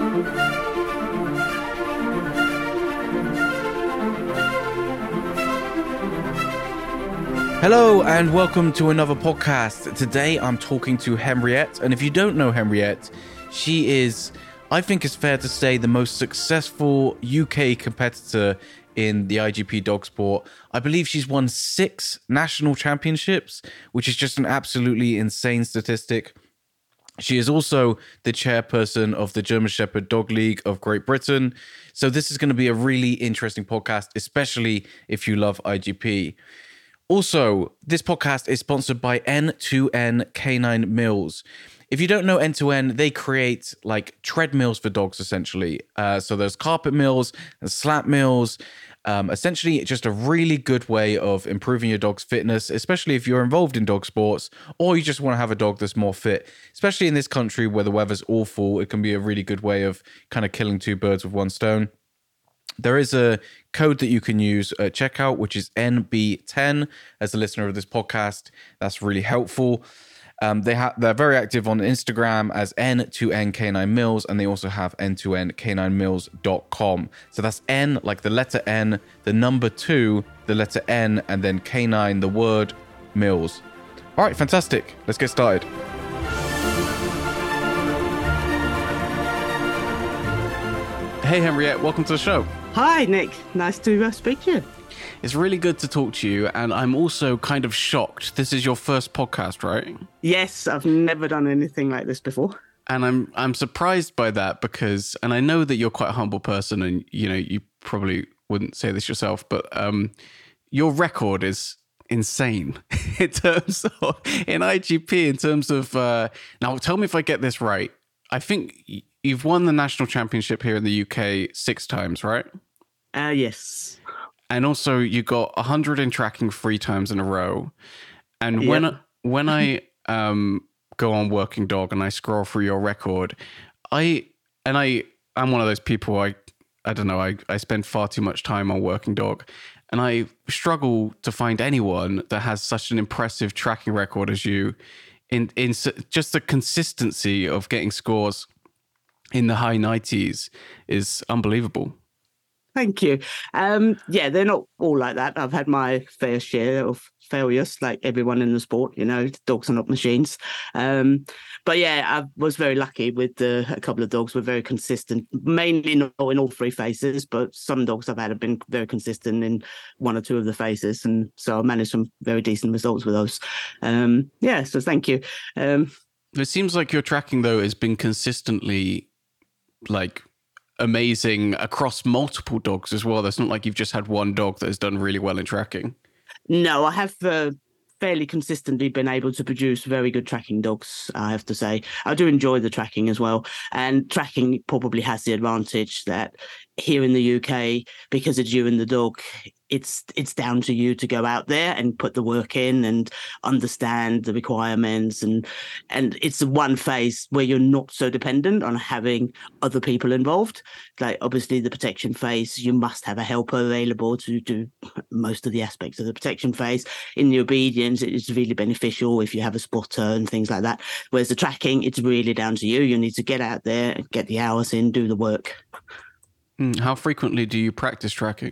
Hello and welcome to another podcast. Today I'm talking to Henriette, and if you don't know Henriette, she is, I think it's fair to say, the most successful UK competitor in the IGP dog sport. I believe she's won 6 national championships, which is just an absolutely insane statistic. She is also the chairperson of the German Shepherd Dog League of Great Britain. So this is going to be a really interesting podcast, especially if you love IGP. Also, this podcast is sponsored by N2N Canine Mills. If you don't know N2N, they create like treadmills for dogs, essentially. So there's carpet mills and slap mills. Essentially, just a really good way of improving your dog's fitness, especially if you're involved in dog sports or you just want to have a dog that's more fit. Especially in this country where the weather's awful, it can be a really good way of kind of killing 2 birds with one stone. There is a code that you can use at checkout, which is NB10. As a listener of this podcast, that's really helpful. They're very active on Instagram as N2N Canine Mills, and they also have N2NCaninemills.com. So that's N, like the letter N, the number 2, the letter N, and then canine, the word, Mills. All right, fantastic. Let's get started. Hey, Henriette, welcome to the show. Hi, Nick. Nice to speak to you. It's really good to talk to you, and I'm also kind of shocked. This is your first podcast, right? Yes, I've never done anything like this before. And I'm surprised by that because, and I know that you're quite a humble person, and you probably wouldn't say this yourself, but your record is insane in terms of in IGP. In terms of now, tell me if I get this right. I think you've won the national championship here in the UK 6 times, right? Yes. And also you got 100 in tracking 3 times in a row. And Yep. when I go on Working Dog and I scroll through your record, I'm one of those people, I don't know, I spend far too much time on Working Dog, and I struggle to find anyone that has such an impressive tracking record as you in just the consistency of getting scores in the high 90s is unbelievable. Thank you. Yeah, they're not all like that. I've had my fair share of failures, like everyone in the sport. Dogs are not machines. But yeah, I was very lucky with a couple of dogs were very consistent, mainly not in all 3 phases, but some dogs I've had have been very consistent in 1 or 2 of the phases. And so I managed some very decent results with those. So thank you. It seems like your tracking, though, has been consistently like amazing across multiple dogs as well. It's not like you've just had one dog that has done really well in tracking. No, I have fairly consistently been able to produce very good tracking dogs, I have to say. I do enjoy the tracking as well. And tracking probably has the advantage that here in the UK, because it's you and the dog, it's down to you to go out there and put the work in and understand the requirements. And it's the one phase where you're not so dependent on having other people involved. Like obviously the protection phase, you must have a helper available to do most of the aspects of the protection phase. In the obedience, it's really beneficial if you have a spotter and things like that. Whereas the tracking, it's really down to you. You need to get out there, get the hours in, do the work. How frequently do you practice tracking?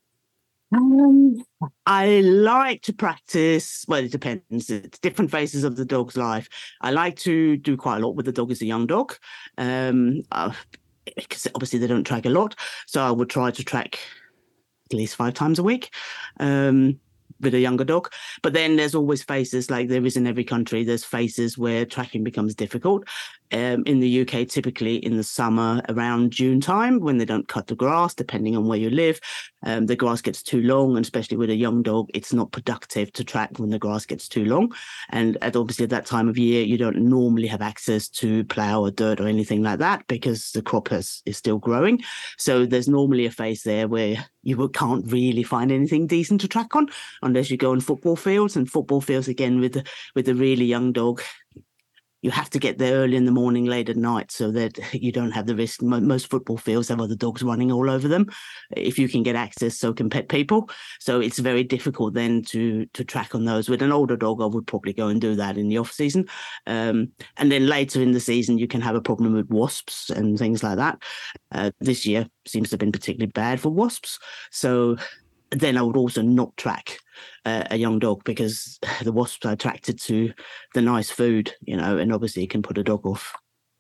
I like to practice, well, it depends. It's different phases of the dog's life. I like to do quite a lot with the dog as a young dog, because obviously they don't track a lot. So I would try to track at least 5 times a week with a younger dog. But then there's always phases, like there is in every country, there's phases where tracking becomes difficult. In the UK, typically in the summer around June time, when they don't cut the grass, depending on where you live, the grass gets too long, and especially with a young dog, it's not productive to track when the grass gets too long. And obviously at that time of year, you don't normally have access to plough or dirt or anything like that because the crop is still growing. So there's normally a phase there where you can't really find anything decent to track on unless you go on football fields. And football fields, again, with a really young dog, you have to get there early in the morning, late at night, so that you don't have the risk. Most football fields have other dogs running all over them. If you can get access, so can pet people. So it's very difficult then to track on those. With an older dog, I would probably go and do that in the off season. And then later in the season, you can have a problem with wasps and things like that. This year seems to have been particularly bad for wasps. So then I would also not track a young dog, because the wasps are attracted to the nice food, and obviously it can put a dog off.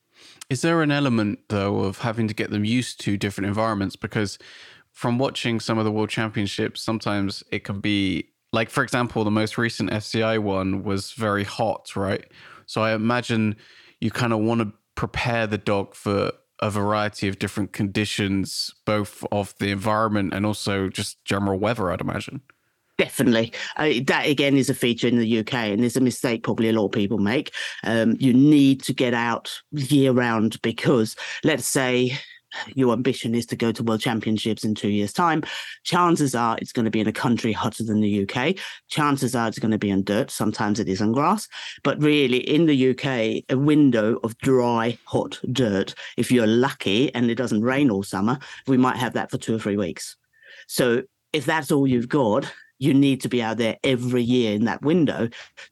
Is there an element, though, of having to get them used to different environments? Because from watching some of the World Championships, sometimes it can be, like, for example, the most recent FCI one was very hot, right? So I imagine you kind of want to prepare the dog for a variety of different conditions, both of the environment and also just general weather, I'd imagine. Definitely. That, again, is a feature in the UK, and there's a mistake probably a lot of people make. You need to get out year round, because let's say your ambition is to go to World Championships in 2 years' time. Chances are it's going to be in a country hotter than the UK. Chances are it's going to be on dirt. Sometimes it is on grass. But really, in the UK, a window of dry, hot dirt, if you're lucky and it doesn't rain all summer, we might have that for 2 or 3 weeks. So if that's all you've got, you need to be out there every year in that window,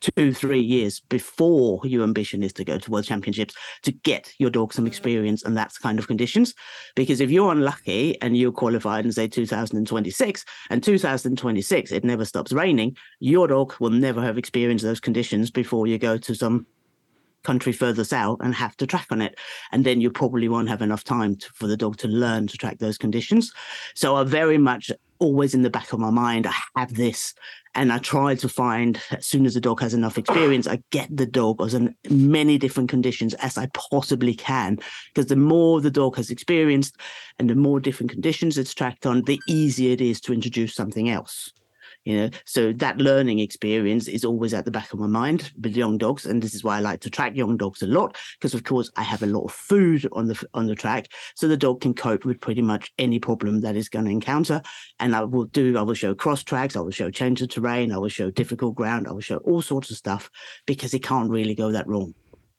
2-3 years before your ambition is to go to World Championships, to get your dog some experience and that kind of conditions. Because if you're unlucky and you're qualified in, say, 2026, and 2026, it never stops raining, your dog will never have experienced those conditions before you go to some country further south and have to track on it. And then you probably won't have enough time for the dog to learn to track those conditions. So I very much always in the back of my mind, I have this, and I try to find, as soon as the dog has enough experience, I get the dog as in many different conditions as I possibly can, because the more the dog has experienced and the more different conditions it's tracked on, the easier it is to introduce something else. So that learning experience is always at the back of my mind with young dogs, and this is why I like to track young dogs a lot, because of course I have a lot of food on the track, so the dog can cope with pretty much any problem that it's going to encounter. And I will show cross tracks, I will show change of terrain, I will show difficult ground, I will show all sorts of stuff, because it can't really go that wrong.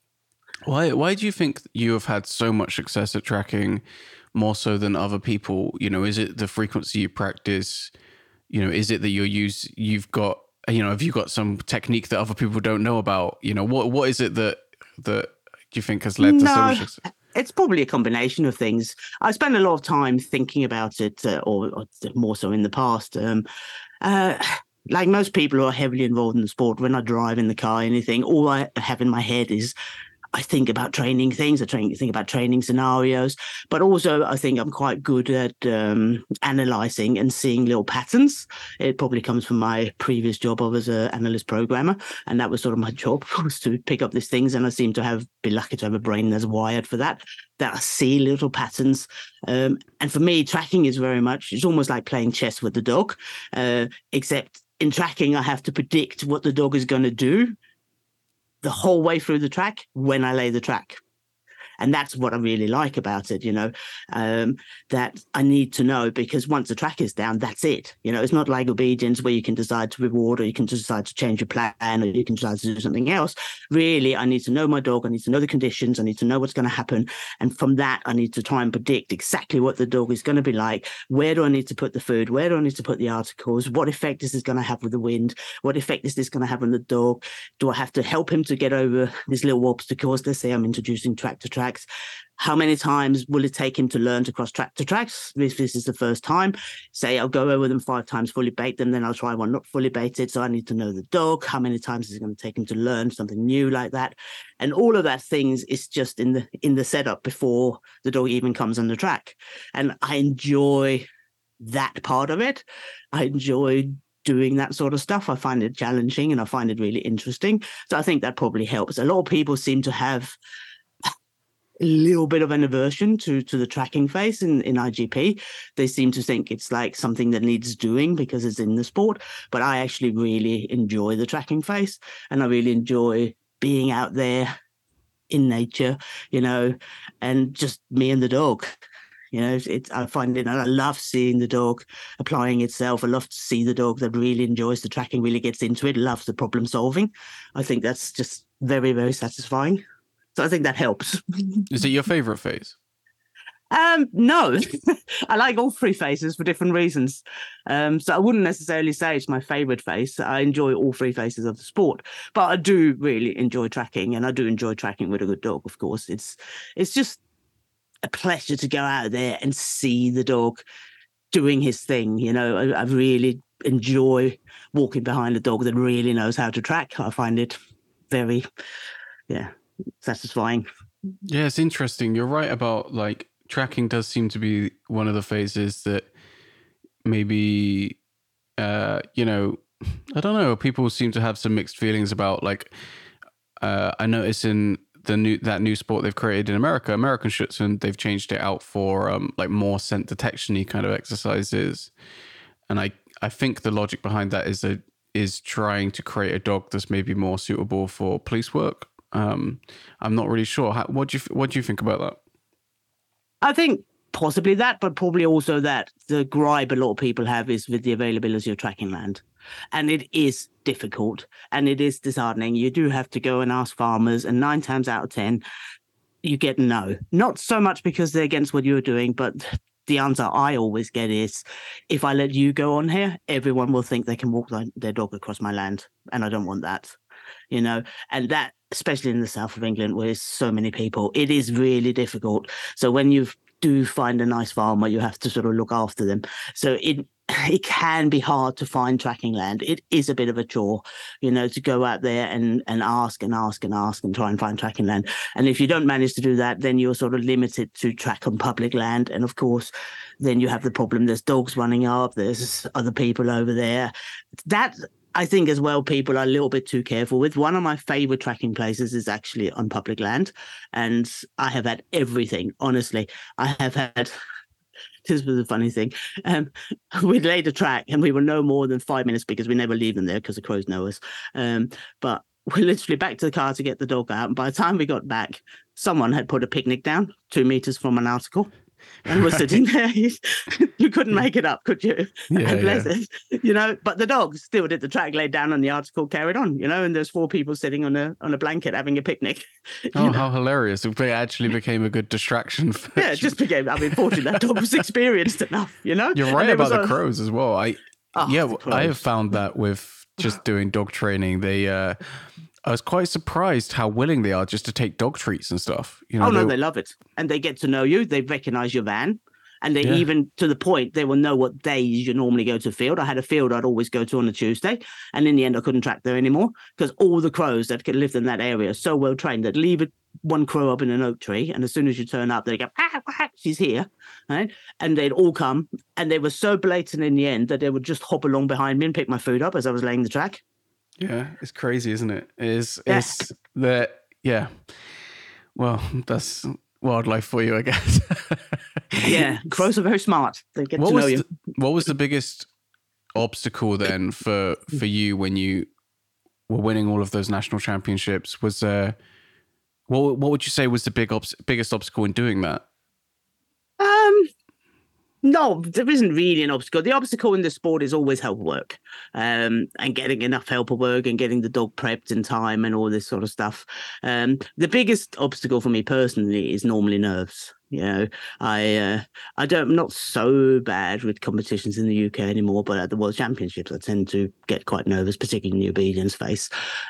Why do you think you have had so much success at tracking, more so than other people? Is it the frequency you practice? Is it that you've got, have you got some technique that other people don't know about? What is it that you think has led to so much success? It's probably a combination of things. I spent a lot of time thinking about it, or more so in the past. Like most people who are heavily involved in the sport, when I drive in the car, anything, all I have in my head is, I think about training things, think about training scenarios, but also I think I'm quite good at analyzing and seeing little patterns. It probably comes from my previous job. I was an analyst programmer, and that was sort of my job, was to pick up these things. And I seem to be lucky to have a brain that's wired for that I see little patterns. And for me, tracking is very much, it's almost like playing chess with the dog, except in tracking, I have to predict what the dog is going to do the whole way through the track when I lay the track. And that's what I really like about it, that I need to know, because once the track is down, that's it. It's not like obedience where you can decide to reward, or you can decide to change your plan, or you can decide to do something else. Really, I need to know my dog. I need to know the conditions. I need to know what's going to happen. And from that, I need to try and predict exactly what the dog is going to be like. Where do I need to put the food? Where do I need to put the articles? What effect is this going to have with the wind? What effect is this going to have on the dog? Do I have to help him to get over these little obstacles? Let's say I'm introducing track to tracks. How many times will it take him to learn to cross track to tracks? If this is the first time, say I'll go over them 5 times, fully bait them, then I'll try one not fully baited. So I need to know the dog. How many times is it going to take him to learn something new like that? And all of that things is just in the setup before the dog even comes on the track. And I enjoy that part of it. I enjoy doing that sort of stuff. I find it challenging and I find it really interesting. So I think that probably helps. A lot of people seem to have a little bit of an aversion to the tracking phase in IGP. They seem to think it's like something that needs doing because it's in the sport. But I actually really enjoy the tracking phase, and I really enjoy being out there in nature, and just me and the dog. I find it, and I love seeing the dog applying itself. I love to see the dog that really enjoys the tracking, really gets into it, loves the problem solving. I think that's just very, very satisfying. So I think that helps. Is it your favorite phase? No, I like all three phases for different reasons. So I wouldn't necessarily say it's my favorite phase. I enjoy all three phases of the sport, but I do really enjoy tracking, and I do enjoy tracking with a good dog. Of course, it's just a pleasure to go out there and see the dog doing his thing. You know, I really enjoy walking behind a dog that really knows how to track. I find it very, satisfying. Yeah, it's interesting. You're right about like tracking does seem to be one of the phases that maybe, I don't know, people seem to have some mixed feelings about. Like, I notice in that new sport they've created in America, American Schutzhund, they've changed it out for like more scent detection-y kind of exercises. And I think the logic behind that is trying to create a dog that's maybe more suitable for police work. I'm not really sure. What do you think about that? I think possibly that, but probably also that the gripe a lot of people have is with the availability of tracking land. And it is difficult and it is disheartening. You do have to go and ask farmers, and 9 times out of 10, you get no. Not so much because they're against what you're doing, but the answer I always get is, if I let you go on here, everyone will think they can walk their dog across my land. And I don't want that, and that, especially in the south of England where there's so many people, it is really difficult. So when you do find a nice farmer, you have to sort of look after them. So it can be hard to find tracking land. It is a bit of a chore, to go out there and ask and try and find tracking land. And if you don't manage to do that, then you're sort of limited to track on public land. And of course, then you have the problem. There's dogs running up. There's other people over there. That, I think as well, people are a little bit too careful with. One of my favorite tracking places is actually on public land. And I have had everything, honestly. I have had, this was a funny thing. We laid a track and we were no more than 5 minutes because we never leave them there because the crows know us. But we're literally back to the car to get the dog out. And by the time we got back, someone had put a picnic down 2 meters from an article. And was sitting there. You couldn't make it up, could you? Yeah, and bless it, but the dog still did the track, laid down on the article, carried on, and there's 4 people sitting on a blanket having a picnic. Oh, how hilarious. It actually became a good distraction. It just became, fortunately, that dog was experienced enough, You're right about the crows as well. I have found that with just doing dog training, I was quite surprised how willing they are just to take dog treats and stuff. They love it. And they get to know you. They recognize your van. And they even, to the point, they will know what days you normally go to field. I had a field I'd always go to on a Tuesday. And in the end, I couldn't track there anymore because all the crows that lived in that area are so well trained that leave one crow up in an oak tree. And as soon as you turn up, they go, she's here. Right? And they'd all come. And they were so blatant in the end that they would just hop along behind me and pick my food up as I was laying the track. Yeah, it's crazy, isn't it? It's that, yeah. Well, that's wildlife for you, I guess. Yeah, crows are very smart. They get to know you. What was the biggest obstacle then for you when you were winning all of those national championships? Was what would you say was the biggest obstacle in doing that? No, there isn't really an obstacle. The obstacle in the sport is always help work, and getting enough helper work and getting the dog prepped in time and all this sort of stuff. The biggest obstacle for me personally is normally nerves. I'm not so bad with competitions in the UK anymore, but at the World Championships, I tend to get quite nervous, particularly in the obedience phase.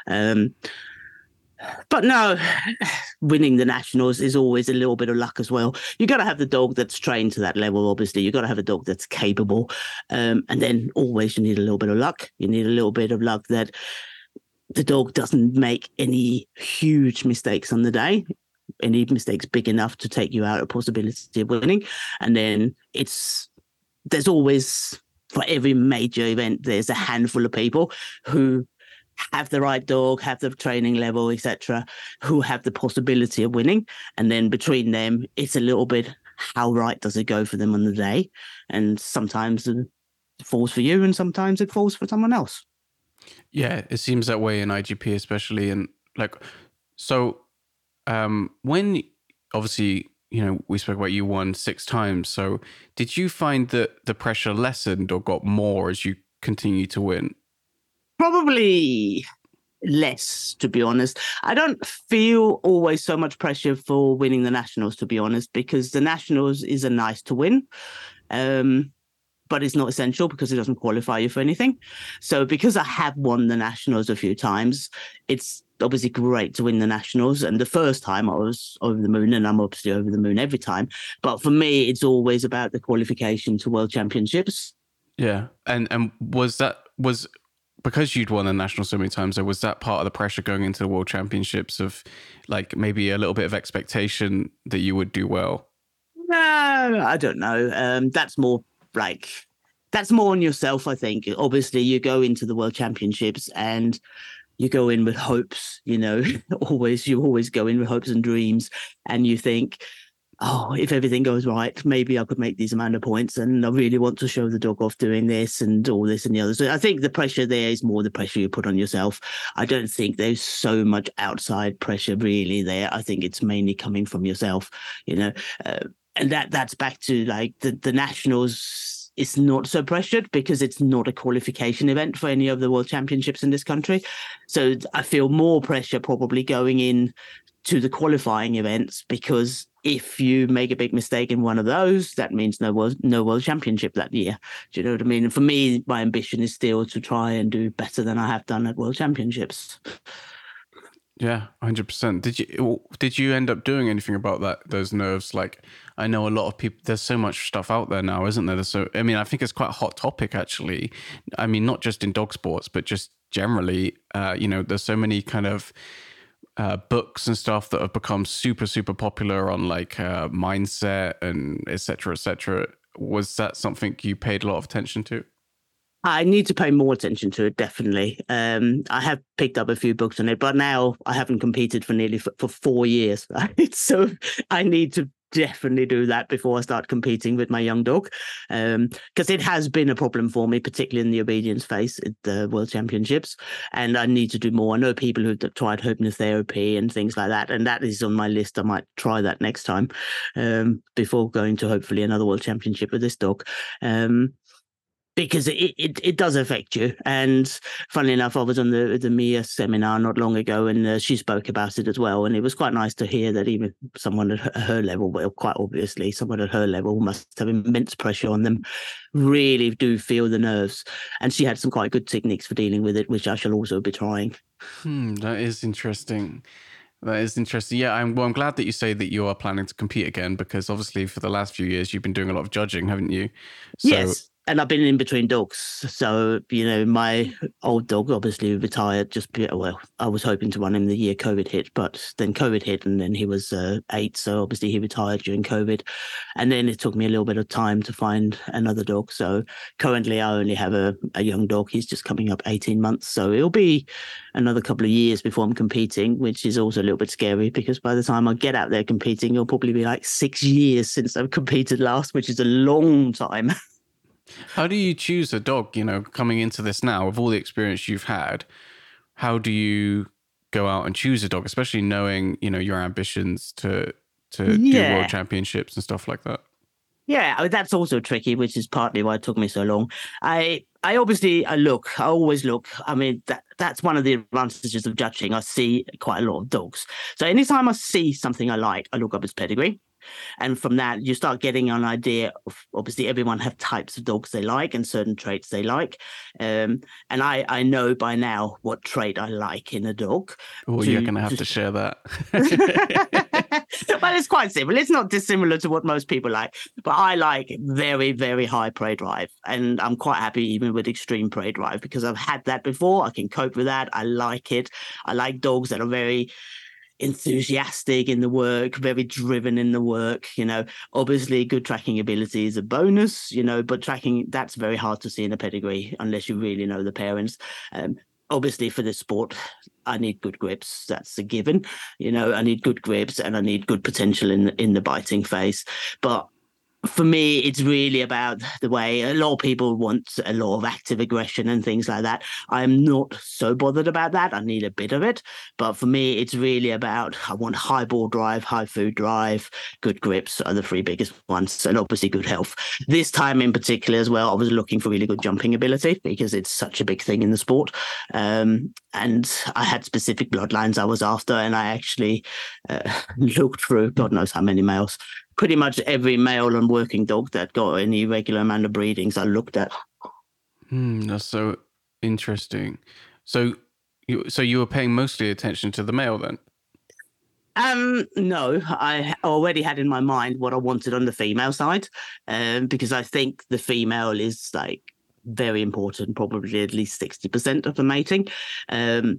But no, winning the nationals is always a little bit of luck as well. You got to have the dog that's trained to that level, obviously. You got to have a dog that's capable. And then always you need a little bit of luck. You need a little bit of luck that the dog doesn't make any huge mistakes on the day, any mistakes big enough to take you out of possibility of winning. And then there's always, for every major event, there's a handful of people who have the right dog, have the training level, etc., who have the possibility of winning. And then between them, it's a little bit, how right does it go for them on the day? And sometimes it falls for you and sometimes it falls for someone else. Yeah, it seems that way in IGP especially. And when obviously, we spoke about you won 6 times. So did you find that the pressure lessened or got more as you continue to win? Probably less, to be honest. I don't feel always so much pressure for winning the Nationals, to be honest, because the Nationals is a nice to win. But it's not essential because it doesn't qualify you for anything. So because I have won the Nationals a few times, it's obviously great to win the Nationals. And the first time I was over the moon, and I'm obviously over the moon every time. But for me, it's always about the qualification to World Championships. Yeah. And was because you'd won the Nationals so many times, or was that part of the pressure going into the World Championships of like maybe a little bit of expectation that you would do well? No, I don't know. That's more on yourself, I think. Obviously, you go into the World Championships and you go in with hopes, you always go in with hopes and dreams, and you think, oh, if everything goes right, maybe I could make these amount of points, and I really want to show the dog off doing this and all this and the other. So I think the pressure there is more the pressure you put on yourself. I don't think there's so much outside pressure really there. I think it's mainly coming from yourself, and that's back to like the Nationals. It's not so pressured because it's not a qualification event for any of the World Championships in this country. So I feel more pressure probably going in to the qualifying events, because if you make a big mistake in one of those, that means no World Championship that year. Do you know what I mean? And for me, my ambition is still to try and do better than I have done at World Championships. Yeah, 100%. Did you end up doing anything about those nerves? Like, I know a lot of people, there's so much stuff out there now, isn't there? I think it's quite a hot topic, actually. I mean, not just in dog sports, but just generally, there's so many kind of books and stuff that have become super, super popular on like mindset and et cetera, et cetera. Was that something you paid a lot of attention to? I need to pay more attention to it, definitely. I have picked up a few books on it, but now I haven't competed for nearly for 4 years. Right? So I need to definitely do that before I start competing with my young dog, because it has been a problem for me, particularly in the obedience phase at the World Championships, and I need to do more. I know people who've tried hypnotherapy and things like that, and that is on my list. I might try that next time before going to hopefully another World Championship with this dog. Because it does affect you. And funnily enough, I was on the Mia seminar not long ago, and she spoke about it as well. And it was quite nice to hear that even someone at her level, well, quite obviously someone at her level must have immense pressure on them, really do feel the nerves. And she had some quite good techniques for dealing with it, which I shall also be trying. That is interesting. That is interesting. Yeah, I'm glad that you say that you are planning to compete again, because obviously for the last few years, you've been doing a lot of judging, haven't you? Yes. And I've been in between dogs. So, my old dog obviously retired I was hoping to run him the year COVID hit, but then COVID hit and then he was 8. So obviously he retired during COVID. And then it took me a little bit of time to find another dog. So currently I only have a young dog. He's just coming up 18 months. So it'll be another couple of years before I'm competing, which is also a little bit scary, because by the time I get out there competing, it'll probably be like 6 years since I've competed last, which is a long time. How do you choose a dog, coming into this now, with all the experience you've had? How do you go out and choose a dog, especially knowing, your ambitions to do World Championships and stuff like that? Yeah, that's also tricky, which is partly why it took me so long. I always look. I mean, that's one of the advantages of judging. I see quite a lot of dogs. So anytime I see something I like, I look up its pedigree. And from that, you start getting an idea of, obviously, everyone have types of dogs they like and certain traits they like. And I know by now what trait I like in a dog. Oh, you're going to have to share that. Well, it's quite simple. It's not dissimilar to what most people like. But I like very, very high prey drive. And I'm quite happy even with extreme prey drive, because I've had that before. I can cope with that. I like it. I like dogs that are very enthusiastic in the work, very driven in the work. Obviously good tracking ability is a bonus, but tracking, that's very hard to see in a pedigree unless you really know the parents. Obviously for this sport, I need good grips. That's a given. I need good grips and I need good potential in the biting phase. But for me, it's really about the way a lot of people want a lot of active aggression and things like that. I'm not so bothered about that. I need a bit of it. But for me, it's really about I want high ball drive, high food drive, good grips are the three biggest ones, and obviously good health. This time in particular as well, I was looking for really good jumping ability because it's such a big thing in the sport. And I had specific bloodlines I was after, and I actually looked through God knows how many males. Pretty much every male and working dog that got any regular amount of breedings I looked at. That's so interesting. So you were paying mostly attention to the male then? No, I already had in my mind what I wanted on the female side, because I think the female is like very important, probably at least 60% of the mating. And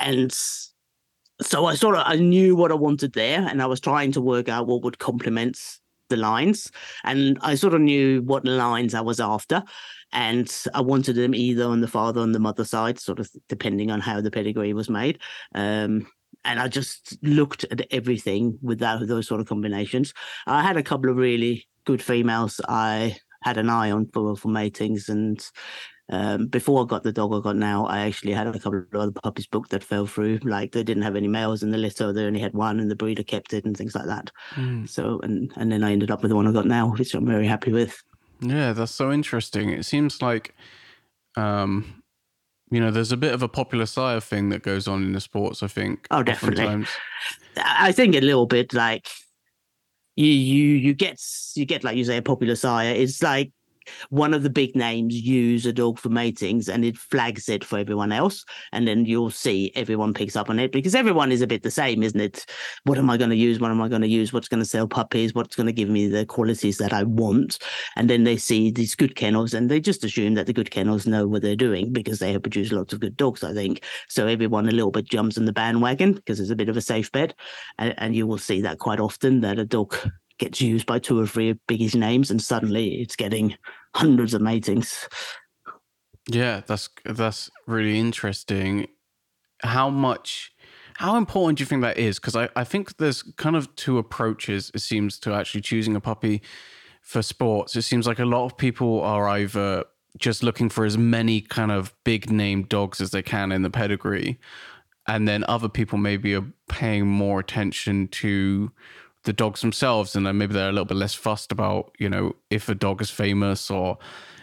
so I knew what I wanted there, and I was trying to work out what would complement the lines. And I sort of knew what lines I was after. And I wanted them either on the father or on the mother side, sort of depending on how the pedigree was made. And I just looked at everything with those sort of combinations. I had a couple of really good females I had an eye on for matings, and before I got the dog I got now, I actually had a couple of other puppies booked that fell through. Like they didn't have any males in the litter, they only had one, and the breeder kept it and things like that. So and then I ended up with the one I got now, which I'm very happy with. Yeah, that's so interesting. It seems like there's a bit of a popular sire thing that goes on in the sports, I think. Oh, definitely. Oftentimes. I think a little bit like you get like you say a popular sire. It's like one of the big names use a dog for matings and it flags it for everyone else, and then you'll see everyone picks up on it because everyone is a bit the same, isn't it? What am I going to use? What am I going to use? What's going to sell puppies? What's going to give me the qualities that I want? And then they see these good kennels and they just assume that the good kennels know what they're doing because they have produced lots of good dogs, I think. So everyone a little bit jumps on the bandwagon because it's a bit of a safe bet, and you will see that quite often, that a dog gets used by two or three biggest names and suddenly it's getting hundreds of matings. Yeah, that's really interesting. How important do you think that is? Because I think there's kind of two approaches, it seems, to actually choosing a puppy for sports. It seems like a lot of people are either just looking for as many kind of big name dogs as they can in the pedigree, and then other people maybe are paying more attention to the dogs themselves, and then maybe they're a little bit less fussed about, if a dog is famous or,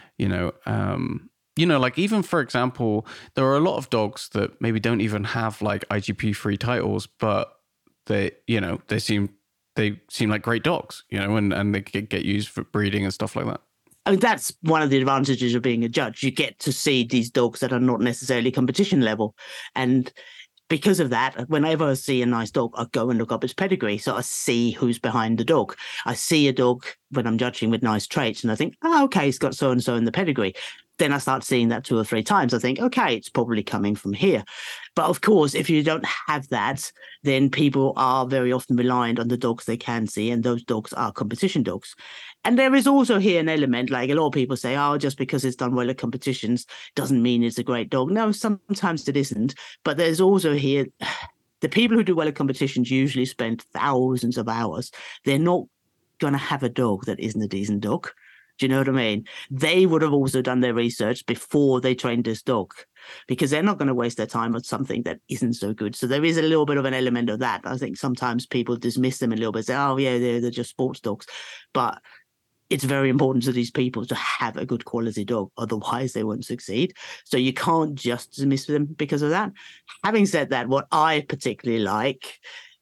like even, for example, there are a lot of dogs that maybe don't even have like IGP-free titles, but they seem like great dogs, and they get used for breeding and stuff like that. I mean, that's one of the advantages of being a judge. You get to see these dogs that are not necessarily competition level. And because of that, whenever I see a nice dog, I go and look up its pedigree. So I see who's behind the dog. I see a dog when I'm judging with nice traits and I think, oh, okay, it's got so-and-so in the pedigree. Then I start seeing that 2 or 3 times. I think, okay, it's probably coming from here. But of course, if you don't have that, then people are very often reliant on the dogs they can see, and those dogs are competition dogs. And there is also here an element, like a lot of people say, oh, just because it's done well at competitions doesn't mean it's a great dog. No, sometimes it isn't. But there's also here, the people who do well at competitions usually spend thousands of hours. They're not going to have a dog that isn't a decent dog. Do you know what I mean? They would have also done their research before they trained this dog, because they're not going to waste their time on something that isn't so good. So there is a little bit of an element of that. I think sometimes people dismiss them a little bit, say, oh, yeah, they're just sports dogs. But it's very important to these people to have a good quality dog. Otherwise, they won't succeed. So you can't just dismiss them because of that. Having said that, what I particularly like,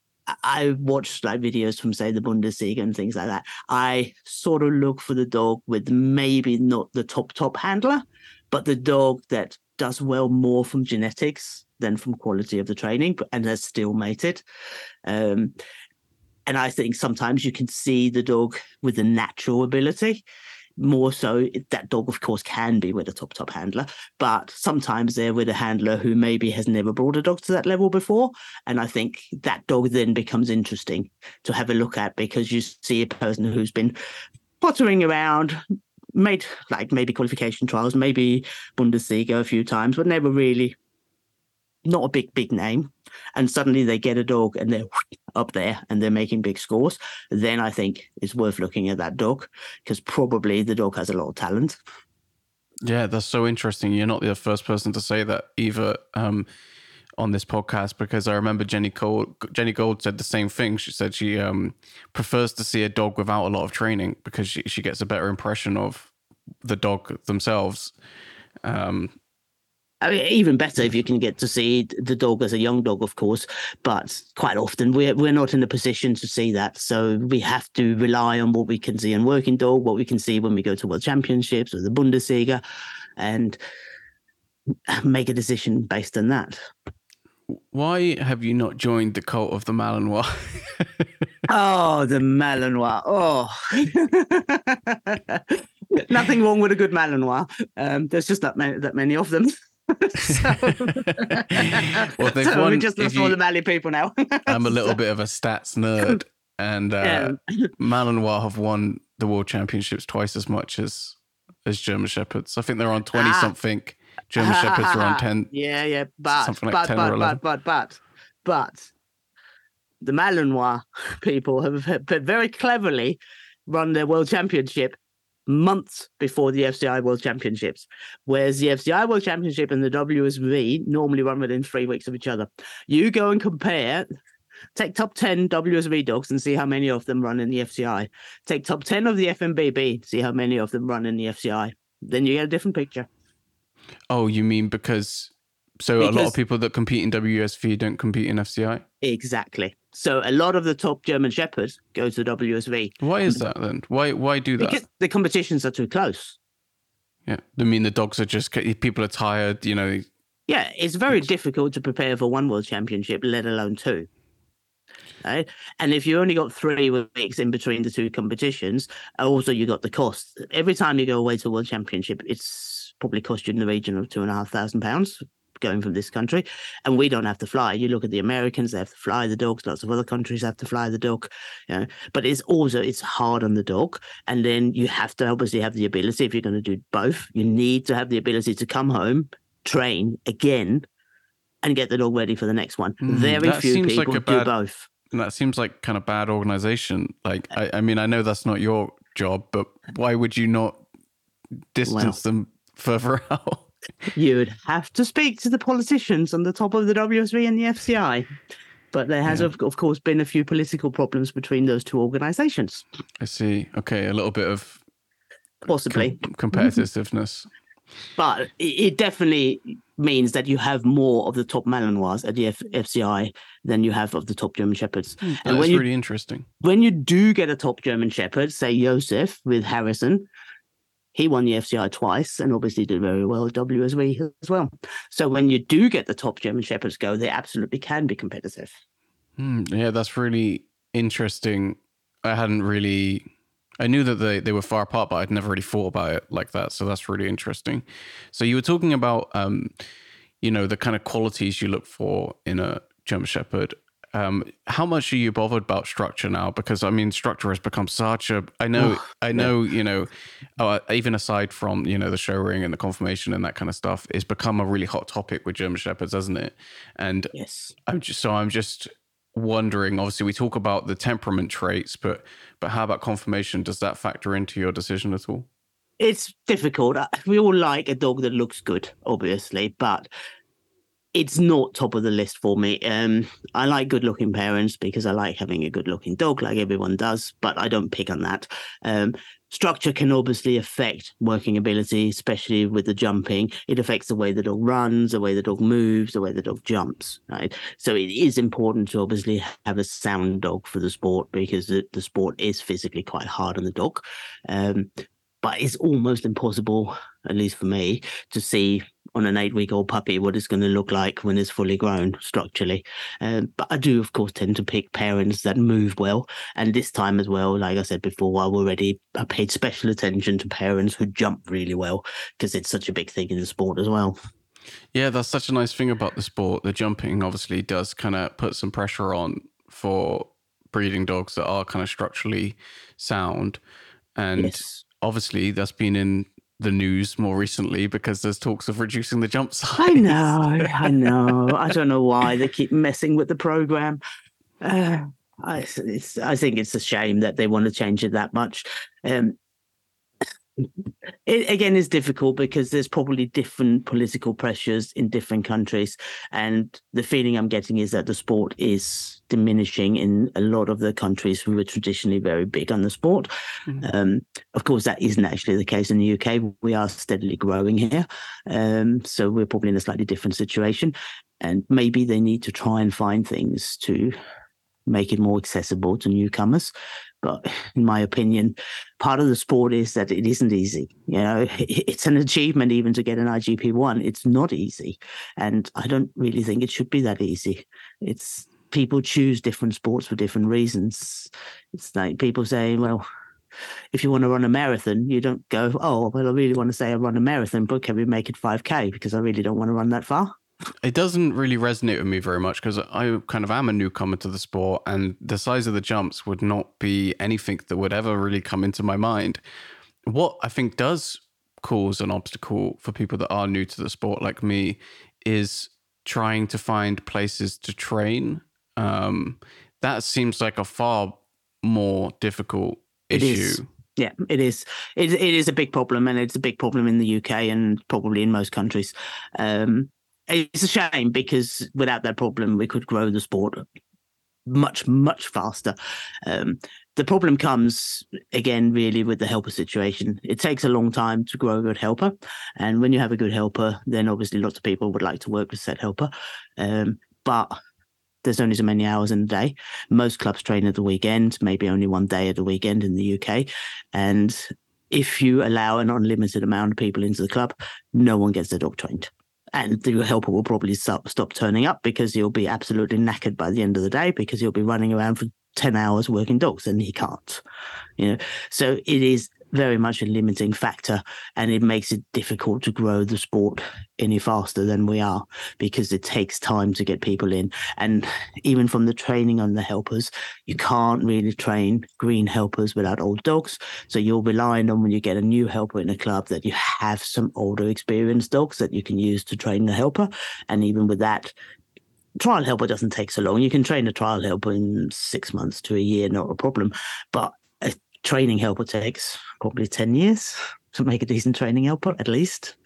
I watched like videos from, say, the Bundesliga and things like that. I sort of look for the dog with maybe not the top handler, but the dog that does well more from genetics than from quality of the training, and has still mated. And I think sometimes you can see the dog with the natural ability. More so, that dog, of course, can be with a top handler, but sometimes they're with a handler who maybe has never brought a dog to that level before. And I think that dog then becomes interesting to have a look at, because you see a person who's been pottering around, made like maybe qualification trials, maybe Bundesliga a few times, but never really, not a big name. and suddenly they get a dog and they're up there and they're making big scores, then I think it's worth looking at that dog, because probably the dog has a lot of talent. Yeah, that's so interesting. You're not the first person to say that either on this podcast, because I remember Jenny Gold said the same thing. She said she prefers to see a dog without a lot of training because she gets a better impression of the dog themselves. I mean, even better if you can get to see the dog as a young dog, of course, but quite often we're not in a position to see that. So we have to rely on what we can see in working dog, what we can see when we go to World Championships or the Bundesliga, and make a decision based on that. Why have you not joined the cult of the Malinois? Oh, the Malinois. Oh. Nothing wrong with a good Malinois. There's just that many of them. Well, they've won. We just lost all the Mali people now. I'm a little bit of a stats nerd, and Malinois have won the World Championships twice as much as German Shepherds. I think they're on 20 something. German Shepherds are on 10. Yeah, but something like 10 or 11. But the Malinois people have very cleverly run their World Championship months before the FCI World Championships, whereas the FCI World Championship and the WSV normally run within 3 weeks of each other. You go and compare, take top 10 WSV dogs and see how many of them run in the FCI. Take top 10 of the FMBB, see how many of them run in the FCI. Then you get a different picture. Oh, you mean because a lot of people that compete in WSV don't compete in FCI? Exactly. So a lot of the top German Shepherds go to WSV. Why is that then? Why do that? Because the competitions are too close. Yeah. I mean, the dogs are just, people are tired, Yeah, it's very difficult to prepare for one World Championship, let alone two. Right? And if you only got 3 weeks in between the two competitions, also you got the cost. Every time you go away to a World Championship, it's probably cost you in the region of £2,500 going from this country, and we don't have to fly. You look at the Americans, they have to fly the dogs. Lots of other countries have to fly the dog, but it's hard on the dog. And then you have to obviously have the ability, if you're going to do both, you need to have the ability to come home, train again, and get the dog ready for the next one. Very few people do both. That seems like kind of bad organization. Like, I mean, I know that's not your job, but why would you not distance them further out? You'd have to speak to the politicians on the top of the WSV and the FCI. But there has, of course, been a few political problems between those two organizations. I see. Okay, a little bit of possibly competitiveness. But it definitely means that you have more of the top Malinois at the FCI than you have of the top German Shepherds. And that's really interesting. When you do get a top German Shepherd, say Josef with Harrison, he won the FCI twice and obviously did very well at WSV as well. So when you do get the top German Shepherds go, they absolutely can be competitive. Yeah, that's really interesting. I knew that they were far apart, but I'd never really thought about it like that. So that's really interesting. So you were talking about, the kind of qualities you look for in a German Shepherd. How much are you bothered about structure now? Because I mean, structure has become such a. I know. Even aside from the show ring and the conformation and that kind of stuff, it's become a really hot topic with German Shepherds, hasn't it? And yes, I'm just wondering. Obviously, we talk about the temperament traits, but how about conformation? Does that factor into your decision at all? It's difficult. We all like a dog that looks good, obviously, but it's not top of the list for me. I like good-looking parents because I like having a good-looking dog, like everyone does, but I don't pick on that. Structure can obviously affect working ability, especially with the jumping. It affects the way the dog runs, the way the dog moves, the way the dog jumps, right? So it is important to obviously have a sound dog for the sport because the sport is physically quite hard on the dog. But it's almost impossible, at least for me, to see on an 8-week-old puppy what it's going to look like when it's fully grown structurally. But I do, of course, tend to pick parents that move well. And this time as well, like I said before, I paid special attention to parents who jump really well because it's such a big thing in the sport as well. Yeah, that's such a nice thing about the sport. The jumping obviously does kind of put some pressure on for breeding dogs that are kind of structurally sound. And obviously that's been in the news more recently because there's talks of reducing the jump size. I know. I don't know why they keep messing with the program. I think it's a shame that they want to change it that much. It again is difficult because there's probably different political pressures in different countries, and the feeling I'm getting is that the sport is diminishing in a lot of the countries who were traditionally very big on the sport. Mm-hmm. Of course, that isn't actually the case in the UK. We are steadily growing here, so we're probably in a slightly different situation, and maybe they need to try and find things to make it more accessible to newcomers. But in my opinion, part of the sport is that it isn't easy. You know, it's an achievement even to get an IGP1. It's not easy. And I don't really think it should be that easy. It's people choose different sports for different reasons. It's like people say, well, if you want to run a marathon, you don't go, oh, well, I really want to say I run a marathon, but can we make it 5K? Because I really don't want to run that far. It doesn't really resonate with me very much because I kind of am a newcomer to the sport, and the size of the jumps would not be anything that would ever really come into my mind. What I think does cause an obstacle for people that are new to the sport like me is trying to find places to train. That seems like a far more difficult issue. Yeah, it is. It is a big problem, and it's a big problem in the UK and probably in most countries. It's a shame because without that problem, we could grow the sport much, much faster. The problem comes, again, really with the helper situation. It takes a long time to grow a good helper. And when you have a good helper, then obviously lots of people would like to work with said helper. But there's only so many hours in a day. Most clubs train at the weekend, maybe only one day at the weekend in the UK. And if you allow an unlimited amount of people into the club, no one gets their dog trained. And the helper will probably stop turning up because he'll be absolutely knackered by the end of the day because he'll be running around for 10 hours working dogs and he can't. You know, so it is very much a limiting factor, and it makes it difficult to grow the sport any faster than we are because it takes time to get people in. And even from the training on the helpers, you can't really train green helpers without old dogs. So you're relying on when you get a new helper in a club that you have some older experienced dogs that you can use to train the helper. And even with that, trial helper doesn't take so long. You can train a trial helper in 6 months to a year, not a problem. But a training helper takes probably 10 years to make a decent training helper, at least.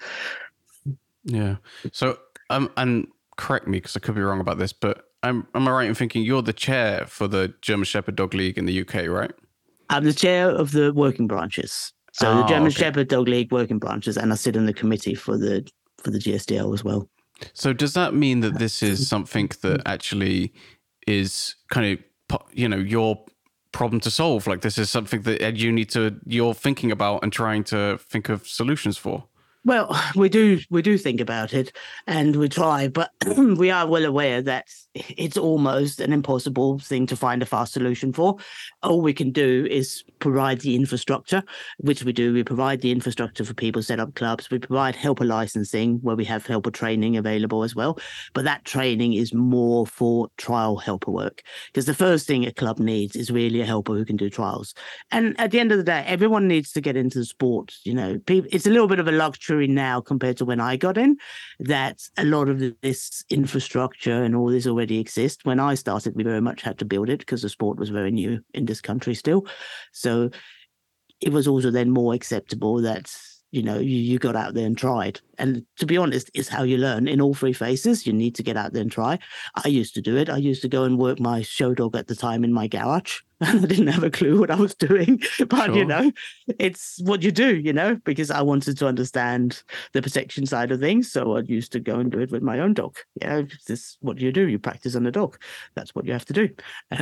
Yeah. So, and correct me because I could be wrong about this, but am I right in thinking you're the chair for the German Shepherd Dog League in the UK, right? I'm the chair of the working branches. So the German Shepherd Dog League working branches, and I sit in the committee for the GSDL as well. So does that mean that this is something that actually is kind of, you know, your problem to solve? Like this is something that you're thinking about and trying to think of solutions for? Well, we do think about it and we try, but we are well aware that it's almost an impossible thing to find a fast solution for. All we can do is provide the infrastructure, which we do. We provide the infrastructure for people set up clubs. We provide helper licensing where we have helper training available as well. But that training is more for trial helper work because the first thing a club needs is really a helper who can do trials. And at the end of the day, everyone needs to get into the sport. You know, it's a little bit of a luxury now compared to when I got in, that a lot of this infrastructure and all this already exists. When I started, we very much had to build it because the sport was very new in this country still. So it was also then more acceptable that, you know, you got out there and tried. And to be honest, it's how you learn. In all three phases, you need to get out there and try. I used to do it. I used to go and work my show dog at the time in my garage. I didn't have a clue what I was doing. But, sure, you know, it's what you do, you know, because I wanted to understand the protection side of things. So I used to go and do it with my own dog. Yeah, this is what you do. You practice on a dog. That's what you have to do.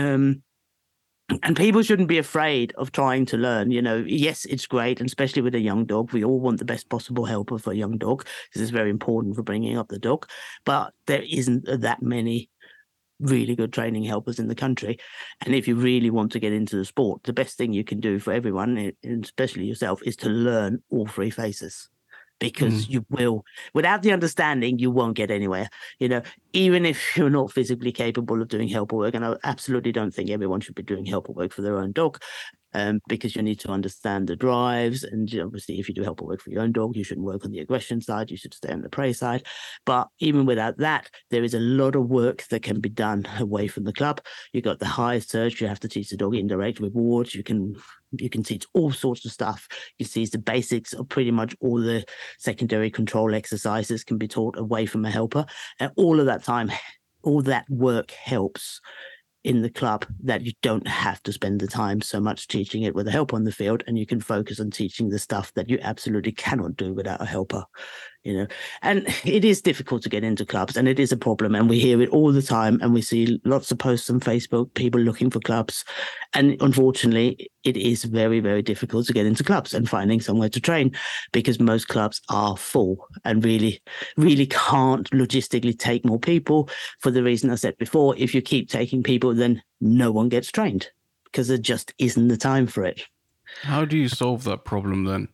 And people shouldn't be afraid of trying to learn. You know, yes, it's great, and especially with a young dog. We all want the best possible helper for a young dog because it's very important for bringing up the dog. But there isn't that many really good training helpers in the country. And if you really want to get into the sport, the best thing you can do for everyone, and especially yourself, is to learn all three phases. Because you will, without the understanding, you won't get anywhere. You know, even if you're not physically capable of doing helper work, and I absolutely don't think everyone should be doing helper work for their own dog, because you need to understand the drives. And obviously, if you do helper work for your own dog, you shouldn't work on the aggression side. You should stay on the prey side. But even without that, there is a lot of work that can be done away from the club. You got the highest search. You have to teach the dog indirect rewards. You can teach all sorts of stuff. You see the basics of pretty much all the secondary control exercises can be taught away from a helper. And all of that time, all that work helps in the club, that you don't have to spend the time so much teaching it with a helper on the field, and you can focus on teaching the stuff that you absolutely cannot do without a helper. And it is difficult to get into clubs, and it is a problem, and we hear it all the time, and we see lots of posts on Facebook, people looking for clubs, and unfortunately it is very, very difficult to get into clubs and finding somewhere to train, because most clubs are full and really, really can't logistically take more people, for the reason I said before. If you keep taking people, then no one gets trained, because there just isn't the time for it. How do you solve that problem then?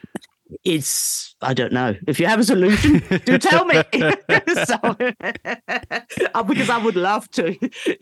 I don't know. If you have a solution, do tell me. Because I would love to,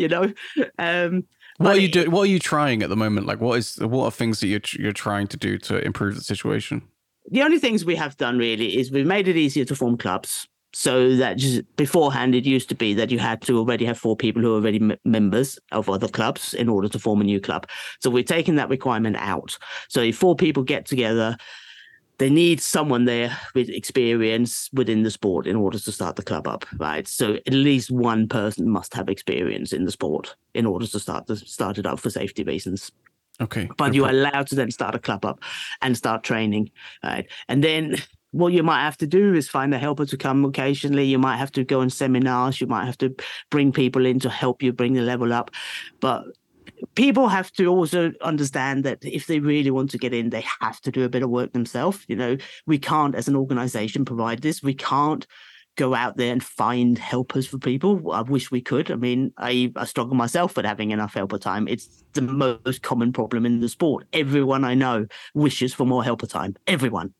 What are you doing? What are you trying at the moment? Like, what are things that you're trying to do to improve the situation? The only things we have done really is we've made it easier to form clubs. So that just beforehand, it used to be that you had to already have 4 people who are already members of other clubs in order to form a new club. So we're taking that requirement out. So if 4 people get together, they need someone there with experience within the sport in order to start the club up, right? So at least one person must have experience in the sport in order to start it up for safety reasons. Okay. But you're allowed to then start a club up and start training, right? And then what you might have to do is find a helper to come occasionally. You might have to go on seminars. You might have to bring people in to help you bring the level up. But people have to also understand that if they really want to get in, they have to do a bit of work themselves. We can't, as an organization, provide this. We can't go out there and find helpers for people. I wish we could. I mean, I struggle myself with having enough helper time. It's the most common problem in the sport. Everyone I know wishes for more helper time. Everyone.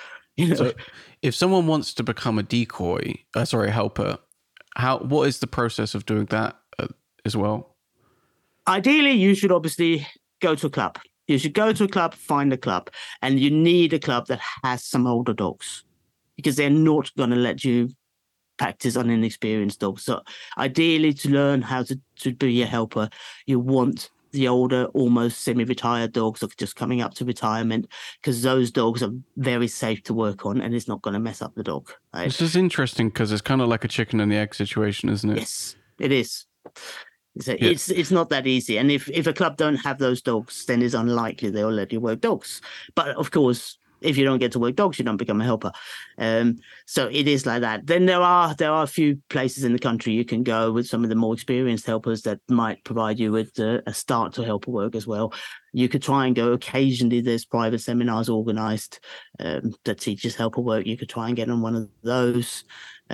So if someone wants to become a helper, what is the process of doing that as well? Ideally, you should obviously go to a club. You should go to a club, find a club, and you need a club that has some older dogs, because they're not going to let you practice on inexperienced dogs. So ideally, to learn how to be a helper, you want the older, almost semi-retired dogs that are just coming up to retirement, because those dogs are very safe to work on, and it's not going to mess up the dog. Right? This is interesting, because it's kind of like a chicken and the egg situation, isn't it? Yes, it is. It's not that easy. And if a club don't have those dogs, then it's unlikely they'll let you work dogs. But of course, if you don't get to work dogs, you don't become a helper. So it is like that. Then there are a few places in the country you can go with some of the more experienced helpers that might provide you with a start to helper work as well. You could try and go occasionally. There's private seminars organized that teaches helper work. You could try and get on one of those.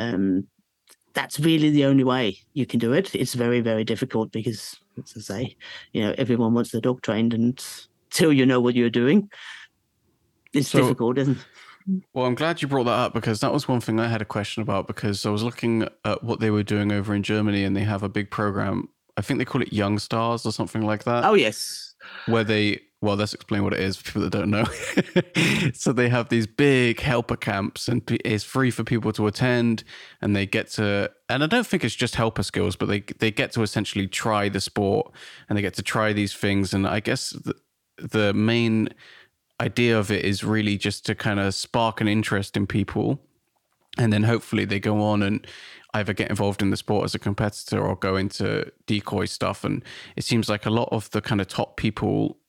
That's really the only way you can do it. It's very, very difficult because, as I say, everyone wants their dog trained, and till you know what you're doing, it's difficult, isn't it? Well, I'm glad you brought that up, because that was one thing I had a question about, because I was looking at what they were doing over in Germany, and they have a big program. I think they call it Young Stars or something like that. Oh, yes. Where let's explain what it is for people that don't know. So they have these big helper camps, and it's free for people to attend, and they get to, and I don't think it's just helper skills, but they get to essentially try the sport, and they get to try these things. And I guess the main idea of it is really just to kind of spark an interest in people, and then hopefully they go on and either get involved in the sport as a competitor or go into decoy stuff. And it seems like a lot of the kind of top people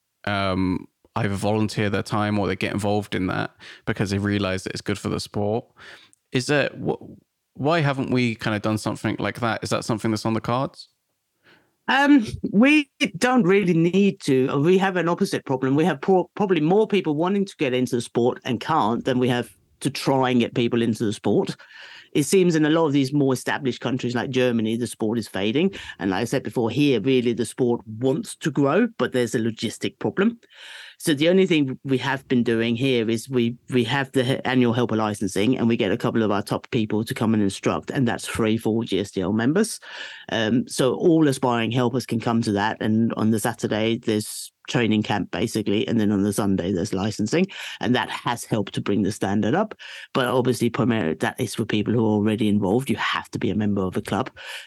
either volunteer their time or they get involved in that because they realize that it's good for the sport. Why haven't we kind of done something like that? Is that something that's on the cards? We don't really need to. We have an opposite problem. We have probably more people wanting to get into the sport and can't than we have to try and get people into the sport. It seems in a lot of these more established countries like Germany, the sport is fading. And like I said before, here, really the sport wants to grow, but there's a logistic problem. So the only thing we have been doing here is we have the annual helper licensing, and we get a couple of our top people to come and instruct, and that's free for all GSDL members. So all aspiring helpers can come to that. And on the Saturday, there's training camp basically, and then on the Sunday there's licensing, and that has helped to bring the standard up. But obviously, primarily that is for people who are already involved. You have to be a member of a club,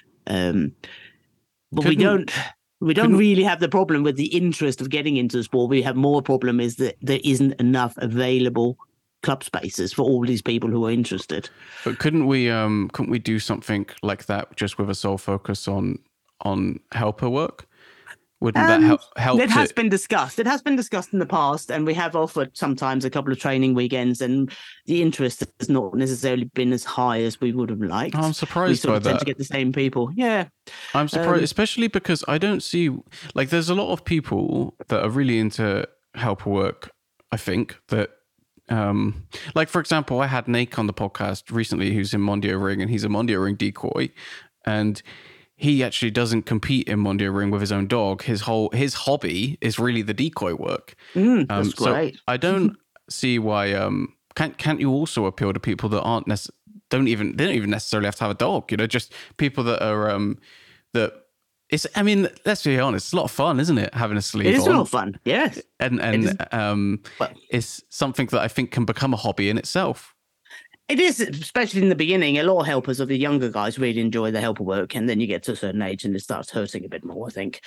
but we don't really have the problem with the interest of getting into the sport. We have more problem is that there isn't enough available club spaces for all these people who are interested. But couldn't we do something like that just with a sole focus on helper work? Wouldn't that help? It has been discussed. It has been discussed in the past, and we have offered sometimes a couple of training weekends, and the interest has not necessarily been as high as we would have liked. I'm surprised by that. Tend to get the same people. Yeah, I'm surprised, especially because I don't see like there's a lot of people that are really into helper work. I think that. Like for example, I had Nate on the podcast recently, who's in Mondio Ring, and he's a Mondio Ring decoy, and he actually doesn't compete in Mondio Ring with his own dog. His hobby is really the decoy work. That's great. So I don't see why. Can't you also appeal to people that they don't even necessarily have to have a dog? You know, just people that are that. I mean, let's be honest. It's a lot of fun, isn't it? Having a sleeve on. It is a lot of fun. Yes, and it's something that I think can become a hobby in itself. It is, especially in the beginning. A lot of helpers of the younger guys really enjoy the helper work, and then you get to a certain age and it starts hurting a bit more, I think.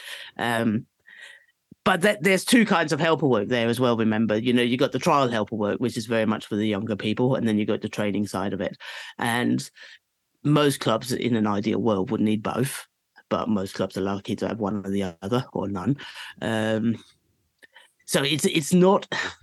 But there's two kinds of helper work there as well, remember. You know, you got the trial helper work, which is very much for the younger people, and then you got the training side of it. And most clubs in an ideal world would need both, but most clubs are lucky to have one or the other or none. So it's not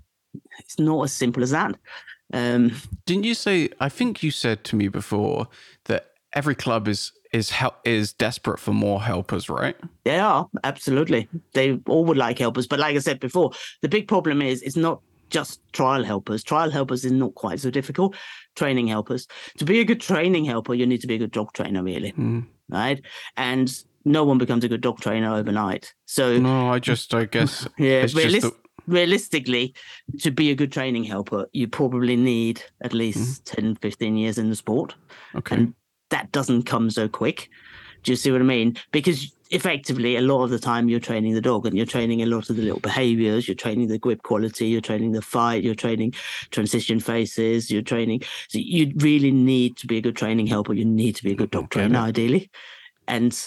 as simple as that. Didn't you say? I think you said to me before that every club is desperate for more helpers, right? They are, absolutely. They all would like helpers, but like I said before, the big problem is it's not just trial helpers. Trial helpers is not quite so difficult. Training helpers. To be a good training helper, you need to be a good dog trainer, really, right? And no one becomes a good dog trainer overnight. So no, I guess yeah, realistically, to be a good training helper, you probably need at least 10, 15 years in the sport. Okay. And that doesn't come so quick. Do you see what I mean? Because effectively, a lot of the time you're training the dog and you're training a lot of the little behaviors, you're training the grip quality, you're training the fight, you're training transition faces, you're training. So you really need to be a good training helper. You need to be a good dog trainer, ideally. And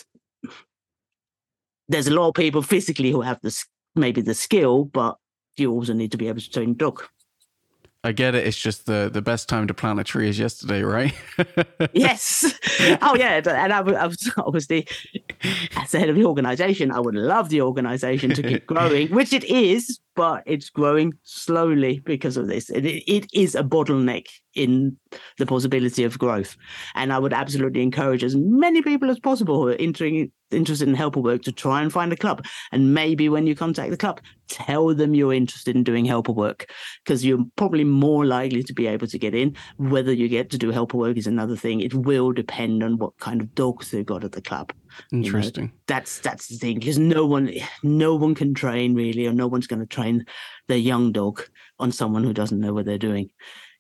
there's a lot of people physically who have maybe the skill, but you also need to be able to train dog. I get it. It's just the best time to plant a tree is yesterday, right? Yes. Oh, yeah. And I was obviously, as the head of the organisation, I would love the organisation to keep growing, which it is, but it's growing slowly because of this. It is a bottleneck in the possibility of growth. And I would absolutely encourage as many people as possible who are interested in helper work to try and find a club. And maybe when you contact the club, tell them you're interested in doing helper work, because you're probably more likely to be able to get in. Whether you get to do helper work is another thing. It will depend on what kind of dogs they've got at the club. Interesting. You know, that's the thing, because no one can train really, or no one's going to train their young dog on someone who doesn't know what they're doing.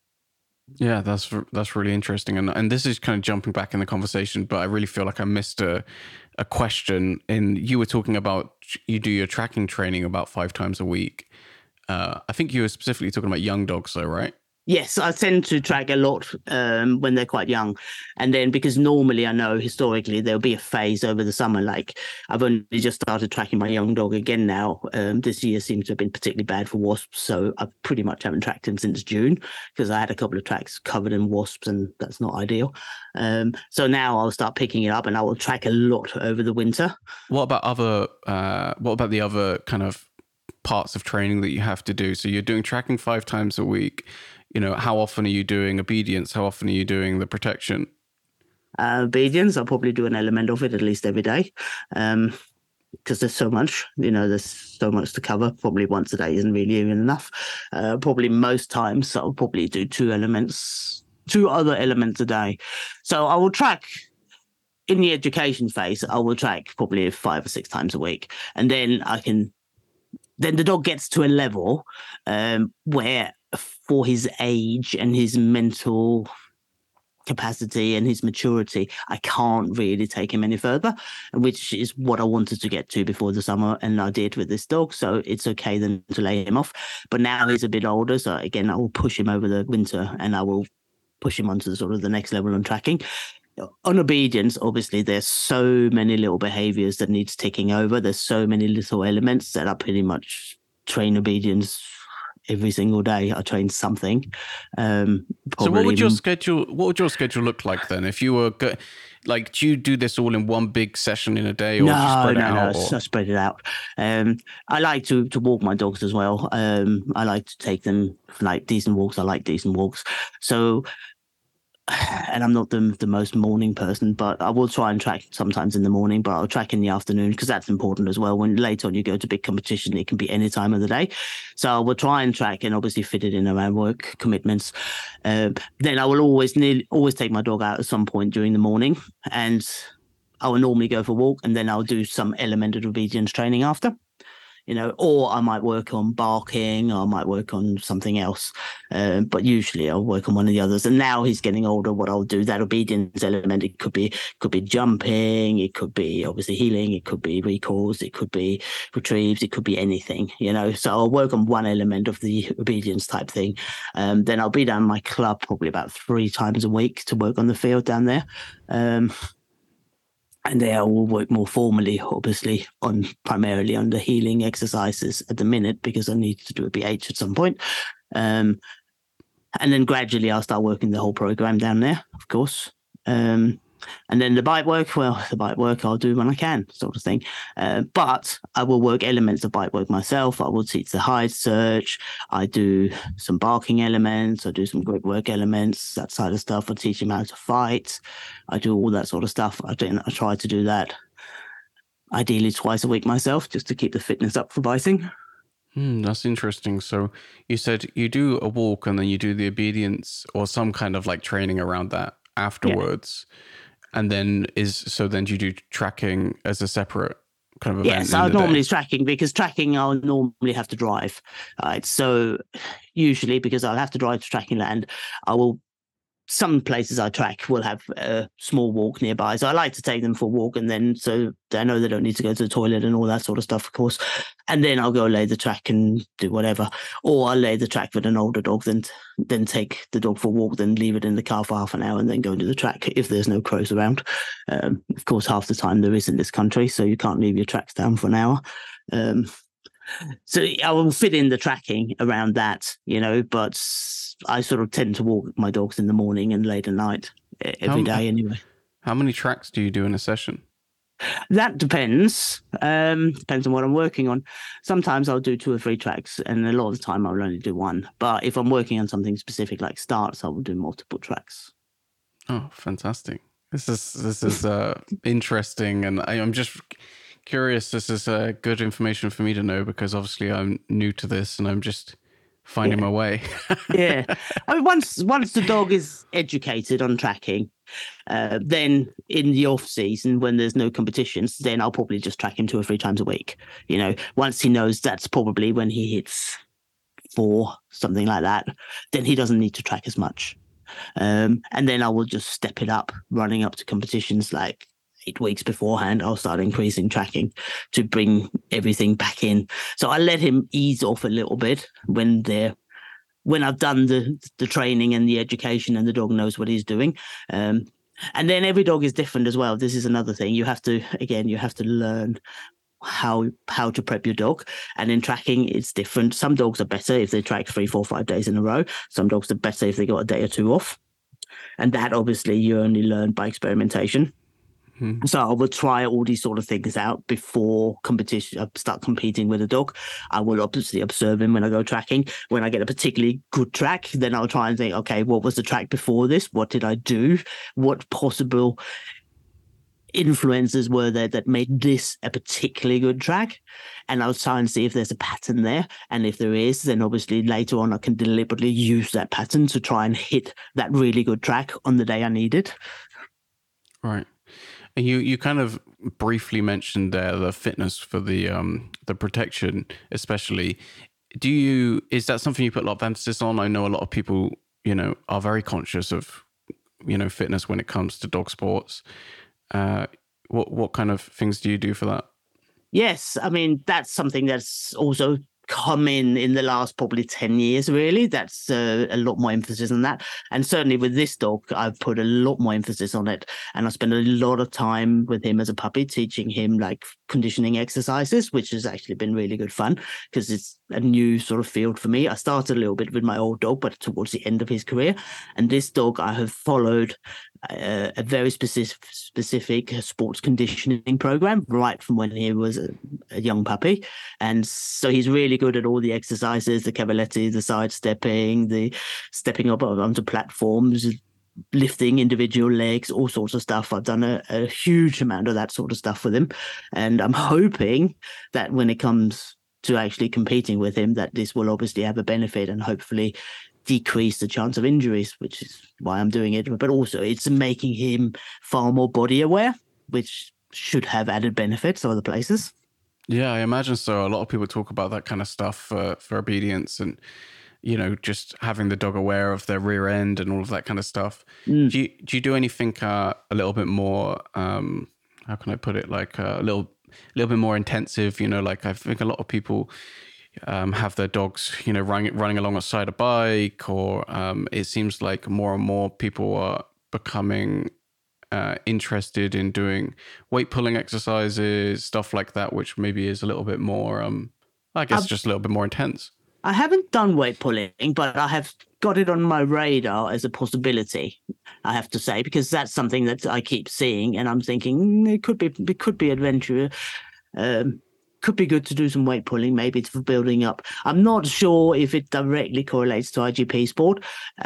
Yeah, that's really interesting, and this is kind of jumping back in the conversation, but I really feel like I missed a question. And you were talking about you do your tracking training about 5 times a week. I think you were specifically talking about young dogs, though, right? Yes, I tend to track a lot when they're quite young. And then because normally I know historically there'll be a phase over the summer. Like I've only just started tracking my young dog again now. This year seems to have been particularly bad for wasps. So I pretty much haven't tracked him since June because I had a couple of tracks covered in wasps and that's not ideal. So now I'll start picking it up and I will track a lot over the winter. What about the other kind of parts of training that you have to do? So you're doing tracking 5 times a week. You know, how often are you doing obedience? How often are you doing the protection? Obedience, I'll probably do an element of it at least every day. Because there's so much, there's so much to cover. Probably once a day isn't really even enough. Probably most times I'll probably do 2 other elements a day. So I will track in the education phase, I will track probably 5 or 6 times a week. And then then the dog gets to a level where for his age and his mental capacity and his maturity, I can't really take him any further, which is what I wanted to get to before the summer, and I did with this dog. So it's okay then to lay him off. But now he's a bit older, so again, I will push him over the winter, and I will push him onto the next level on tracking. On obedience, obviously, there's so many little behaviors that needs ticking over. There's so many little elements that I pretty much train obedience every single day. I train something. So what would your schedule look like then? If you were do you do this all in one big session in a day, or do you spread it out? No, I spread it out. I like to walk my dogs as well. I like to take them for decent walks. I like decent walks. So, and I'm not the most morning person, but I will try and track sometimes in the morning, but I'll track in the afternoon because that's important as well. When later on you go to big competition, it can be any time of the day. So I will try and track and obviously fit it in around work commitments. Then I will always take my dog out at some point during the morning, and I will normally go for a walk, and then I'll do some element of obedience training after. Or I might work on barking, or I might work on something else. But usually I'll work on one of the others. And now he's getting older, what I'll do, that obedience element, it could be jumping, it could be obviously healing, it could be recalls, it could be retrieves, it could be anything, So I'll work on one element of the obedience type thing. Then I'll be down my club probably about 3 times a week to work on the field down there. And there I will work more formally, obviously, primarily on the healing exercises at the minute, because I need to do a BH at some point. And then gradually I'll start working the whole program down there, of course. And then the bite work, I'll do when I can, sort of thing. But I will work elements of bite work myself. I will teach the hide search. I do some barking elements. I do some grip work elements, that side of stuff. I teach him how to fight. I do all that sort of stuff. I try to do that ideally twice a week myself, just to keep the fitness up for biting. That's interesting. So you said you do a walk and then you do the obedience or some kind of training around that afterwards. Yeah. And then do you do tracking as a separate kind of event? Yes, I'll normally tracking, because tracking I'll normally have to drive. Right. So usually, because I'll have to drive to tracking land, some places I track will have a small walk nearby. So I like to take them for a walk, and then so I know they don't need to go to the toilet and all that sort of stuff, of course. And then I'll go lay the track and do whatever. Or I'll lay the track with an older dog, then take the dog for a walk, then leave it in the car for half an hour, and then go to the track if there's no crows around. Of course, half the time there is in this country, so you can't leave your tracks down for an hour. So I will fit in the tracking around that, but I sort of tend to walk my dogs in the morning and late at night every day anyway. How many tracks do you do in a session? That depends. Depends on what I'm working on. Sometimes I'll do 2 or 3 tracks, and a lot of the time I'll only do 1. But if I'm working on something specific like starts, I will do multiple tracks. Oh, fantastic. This is interesting, and I'm just curious. This is good information for me to know, because obviously I'm new to this and I'm just finding my way. Yeah. I mean, once the dog is educated on tracking, then in the off season when there's no competitions, then I'll probably just track him 2 or 3 times a week. Once he knows that's probably when he hits 4, something like that, then he doesn't need to track as much. And then I will just step it up, running up to competitions 8 weeks beforehand. I'll start increasing tracking to bring everything back in. So I let him ease off a little bit when I've done the training and the education, and the dog knows what he's doing. And then every dog is different as well. This is another thing. You have to learn how to prep your dog. And in tracking, it's different. Some dogs are better if they track 3, 4, 5 days in a row. Some dogs are better if they got a day or 2 off. And that obviously you only learn by experimentation. So I will try all these sort of things out before competition. I start competing with a dog. I will obviously observe him when I go tracking. When I get a particularly good track, then I'll try and think, okay, what was the track before this? What did I do? What possible influences were there that made this a particularly good track? And I'll try and see if there's a pattern there. And if there is, then obviously later on I can deliberately use that pattern to try and hit that really good track on the day I need it. Right. And you kind of briefly mentioned there the fitness for the protection, especially. Is that something you put a lot of emphasis on? I know a lot of people, are very conscious of fitness when it comes to dog sports. What kind of things do you do for that? Yes, I mean, that's something that's also come in the last probably 10 years, really. That's a lot more emphasis on that. And certainly with this dog, I've put a lot more emphasis on it. And I spent a lot of time with him as a puppy, teaching him like conditioning exercises, which has actually been really good fun because it's a new sort of field for me. I started a little bit with my old dog, but towards the end of his career. And this dog, I have followed a very specific sports conditioning program right from when he was a young puppy. And so he's really good at all the exercises, the cavaletti, the sidestepping, the stepping up onto platforms, lifting individual legs, all sorts of stuff. I've done a huge amount of that sort of stuff with him. And I'm hoping that when it comes to actually competing with him, that this will obviously have a benefit and hopefully decrease the chance of injuries, which is why I'm doing it. But also it's making him far more body aware, which should have added benefits other places. Yeah, I imagine so. A lot of people talk about that kind of stuff for obedience and, just having the dog aware of their rear end and all of that kind of stuff. Do you do anything a little bit more, how can I put it, like a little bit more intensive, like I think a lot of people have their dogs, running alongside a bike, or it seems like more and more people are becoming interested in doing weight pulling exercises, stuff like that, which maybe is a little bit more, I guess, just a little bit more intense. I haven't done weight pulling, but I have got it on my radar as a possibility, I have to say, because that's something that I keep seeing, and I'm thinking it could be adventure. Could be good to do some weight pulling, maybe for building up. I'm not sure if it directly correlates to IGP sport,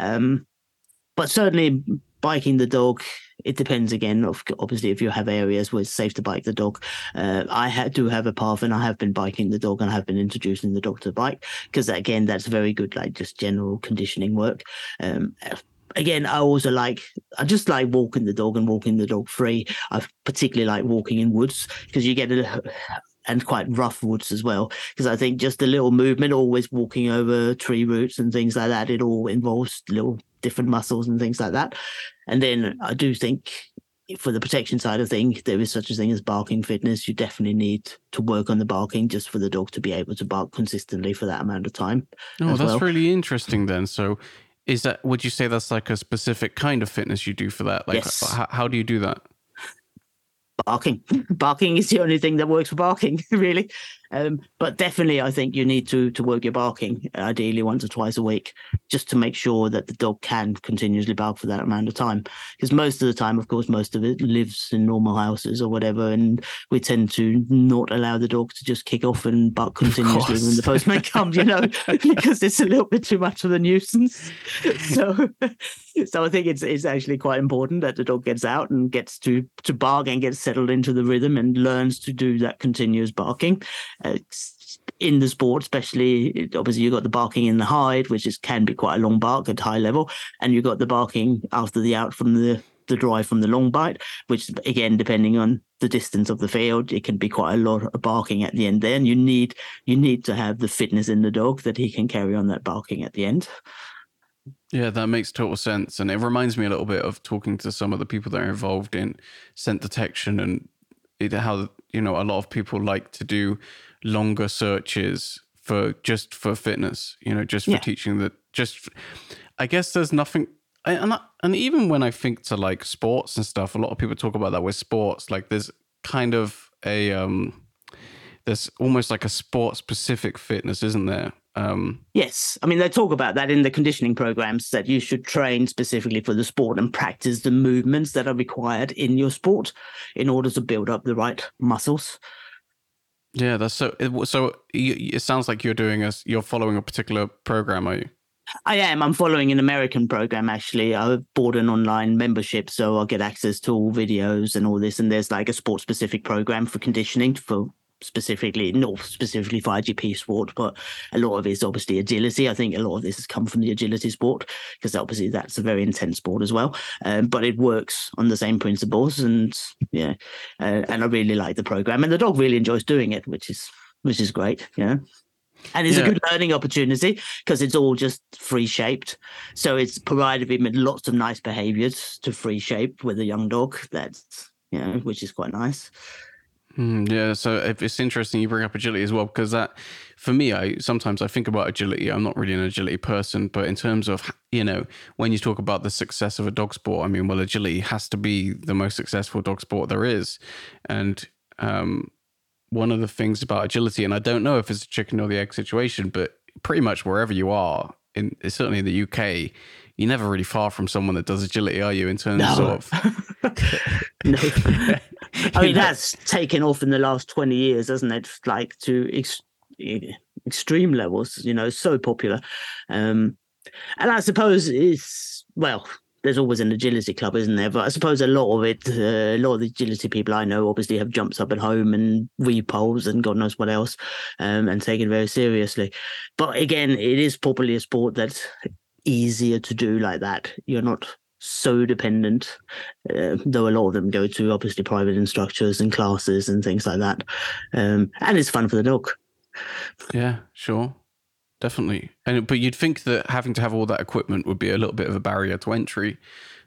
but certainly biking the dog, it depends again, obviously, if you have areas where it's safe to bike the dog. I do have a path, and I have been biking the dog, and I have been introducing the dog to the bike, because again, that's very good, like just general conditioning work. Again, I just like walking the dog and walking the dog free. I particularly like walking in woods because you get and quite rough woods as well, because I think just a little movement, always walking over tree roots and things like that, it all involves little different muscles and things like that. And then I do think for the protection side of things, there is such a thing as barking fitness. You definitely need to work on the barking just for the dog to be able to bark consistently for that amount of time. Oh, that's really interesting then. So would you say that's like a specific kind of fitness you do for that? Like, yes. How do you do that? Barking is the only thing that works for barking, really. But definitely, I think you need to work your barking, ideally once or twice a week, just to make sure that the dog can continuously bark for that amount of time. Because most of the time, of course, most of it lives in normal houses or whatever, and we tend to not allow the dog to just kick off and bark continuously when the postman comes, because it's a little bit too much of a nuisance. So I think it's actually quite important that the dog gets out and gets to bark and gets settled into the rhythm and learns to do that continuous barking. In the sport, especially, obviously you've got the barking in the hide, which can be quite a long bark at high level, and you've got the barking after the out from the drive from the long bite, which again, depending on the distance of the field, it can be quite a lot of barking at the end there, and you need to have the fitness in the dog that he can carry on that barking at the end. Yeah, that makes total sense, and it reminds me a little bit of talking to some of the people that are involved in scent detection and how a lot of people like to do longer searches for fitness, just for teaching that. I guess there's nothing, and even when I think to like sports and stuff, a lot of people talk about that with sports. Like there's kind of there's almost like a sport specific fitness, isn't there? Yes, I mean they talk about that in the conditioning programs, that you should train specifically for the sport and practice the movements that are required in your sport in order to build up the right muscles. Yeah, that's so. It sounds like you're following a particular program, are you? I am. I'm following an American program, actually. I've bought an online membership, so I'll get access to all videos and all this. And there's like a sport-specific program for conditioning not specifically for IGP sport, but a lot of it is obviously agility. I think a lot of this has come from the agility sport, because obviously that's a very intense sport as well. But it works on the same principles, and and I really like the program, and the dog really enjoys doing it, which is great. Yeah. And it's a good learning opportunity because it's all just free shaped. So it's provided him with lots of nice behaviors to free shape with a young dog. That's, which is quite nice. Yeah, so it's interesting you bring up agility as well, because that, for me, sometimes I think about agility. I'm not really an agility person, but in terms of, when you talk about the success of a dog sport, I mean, well, agility has to be the most successful dog sport there is. And one of the things about agility, and I don't know if it's a chicken or the egg situation, but pretty much wherever you are, certainly in the UK, you're never really far from someone that does agility, are you, in terms of... No. I mean, that's taken off in the last 20 years, hasn't it? Like to extreme levels, so popular. And I suppose there's always an agility club, isn't there? But I suppose a lot of the agility people I know obviously have jumps up at home and weave poles and God knows what else, and take it very seriously. But again, it is probably a sport that's easier to do like that. You're not so dependent, though a lot of them go to obviously private instructors and classes and things like that. And it's fun for the dog. Yeah, sure. Definitely. But you'd think that having to have all that equipment would be a little bit of a barrier to entry.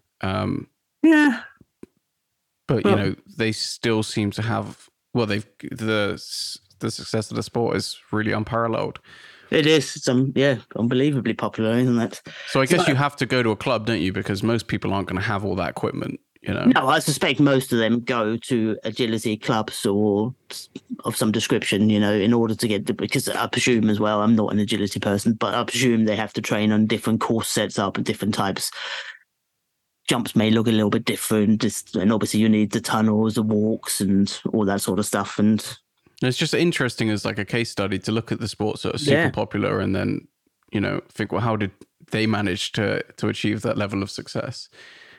Yeah. But, they still seem to have, the success of the sport is really unparalleled. It is unbelievably popular, isn't it? So I guess you have to go to a club, don't you? Because most people aren't going to have all that equipment, No, I suspect most of them go to agility clubs or of some description, in order to get because I presume as well, I'm not an agility person, but I presume they have to train on different course sets up and different types. Jumps may look a little bit different, and obviously you need the tunnels, the walks, and all that sort of stuff. And it's just interesting as like a case study to look at the sports that are super popular and then, think, well, how did they manage to achieve that level of success?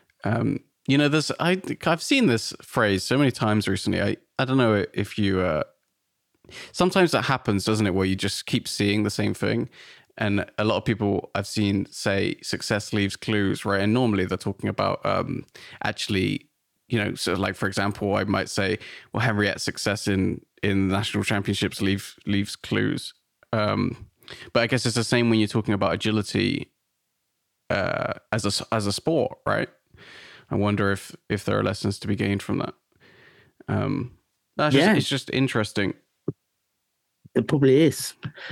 I've seen this phrase so many times recently. I don't know if you, sometimes that happens, doesn't it? Where you just keep seeing the same thing. And a lot of people I've seen say success leaves clues, right? And normally they're talking about actually, so like, for example, I might say, well, Henriette's success in national championships leaves clues. But I guess it's the same when you're talking about agility as a sport, right? I wonder if there are lessons to be gained from that. It's just interesting. It probably is.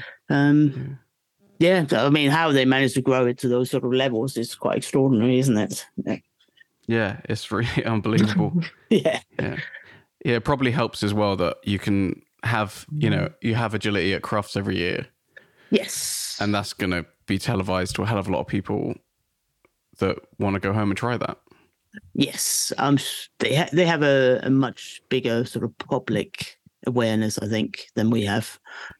I mean, how they managed to grow it to those sort of levels is quite extraordinary, isn't it? Yeah, it's really unbelievable. Yeah. It probably helps as well that you can have, you have agility at Crufts every year. Yes. And that's going to be televised to a hell of a lot of people that want to go home and try that. Yes. They have a much bigger sort of public awareness, I think, than we have.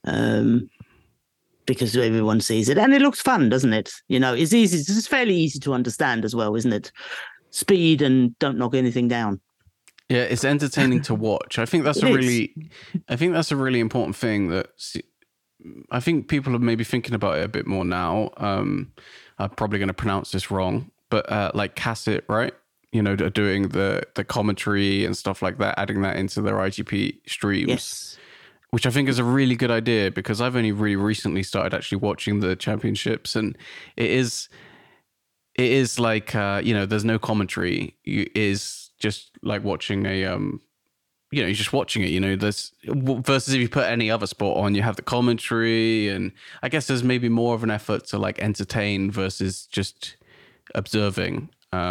Because everyone sees it and it looks fun, doesn't it? It's fairly easy to understand as well, isn't it? Speed and don't knock anything down. Yeah, it's entertaining to watch. I think that's a really important thing that I think people are maybe thinking about it a bit more now. I'm probably going to pronounce this wrong, but like Cassett, right? Doing the commentary and stuff like that, adding that into their IGP streams. Yes. Which I think is a really good idea because I've only really recently started actually watching the championships, and it is like there's no commentary. It is just like watching you're just watching it. There's versus if you put any other sport on, you have the commentary, and I guess there's maybe more of an effort to like entertain versus just observing.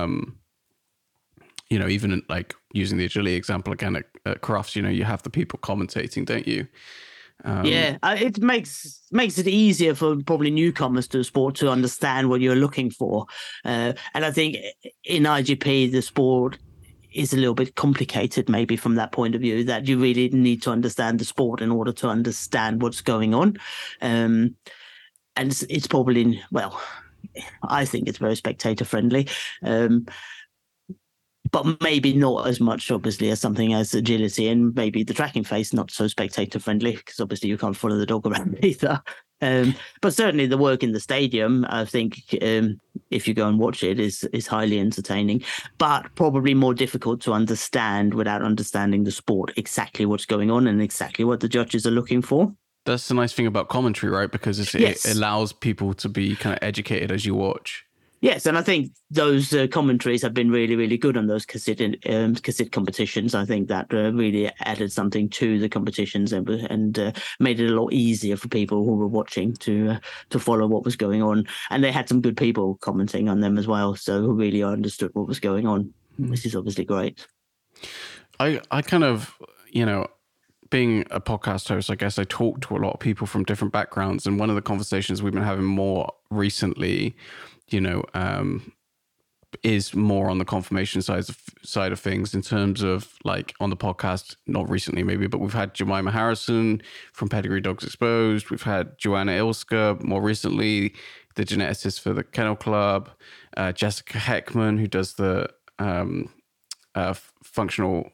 Even like using the agility example again at Crufts, you have the people commentating, don't you? It makes it easier for probably newcomers to the sport to understand what you're looking for. And I think in IGP, the sport is a little bit complicated maybe from that point of view, that you really need to understand the sport in order to understand what's going on. And it's probably, I think it's very spectator friendly. But maybe not as much, obviously, as something as agility, and maybe the tracking phase not so spectator friendly because obviously you can't follow the dog around either. But certainly the work in the stadium, I think, if you go and watch it, is highly entertaining, but probably more difficult to understand without understanding the sport, exactly what's going on and exactly what the judges are looking for. That's the nice thing about commentary, right? Because Yes. it allows people to be kind of educated as you watch. Yes, and I think those commentaries have been really, really good on those cassette competitions. I think that really added something to the competitions and made it a lot easier for people who were watching to follow what was going on. And they had some good people commenting on them as well, so who really understood what was going on, which is obviously great. I kind of, being a podcast host, I guess I talk to a lot of people from different backgrounds. And one of the conversations we've been having more recently, is more on the confirmation side of things in terms of like on the podcast, not recently maybe, but we've had Jemima Harrison from Pedigree Dogs Exposed. We've had Joanna Ilska more recently, the geneticist for the Kennel Club, Jessica Heckman, who does the functional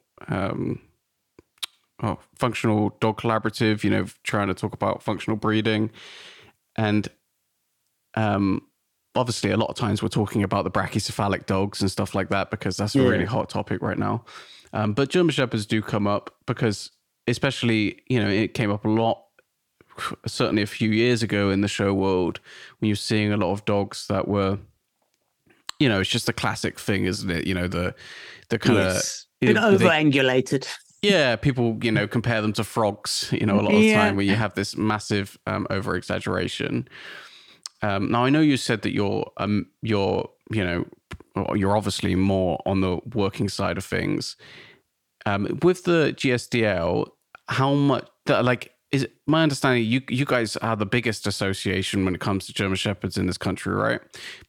dog collaborative, trying to talk about functional breeding. And obviously a lot of times we're talking about the brachycephalic dogs and stuff like that because that's a really hot topic right now. But German Shepherds do come up because especially, it came up a lot, certainly a few years ago in the show world when you're seeing a lot of dogs that were, it's just a classic thing, isn't it? The kind of... Bit over-angulated. Yeah, people, compare them to frogs, a lot of time where you have this massive over-exaggeration. Now, I know you said that you're obviously more on the working side of things. With the GSDL, how much, is it my understanding you guys are the biggest association when it comes to German Shepherds in this country, right?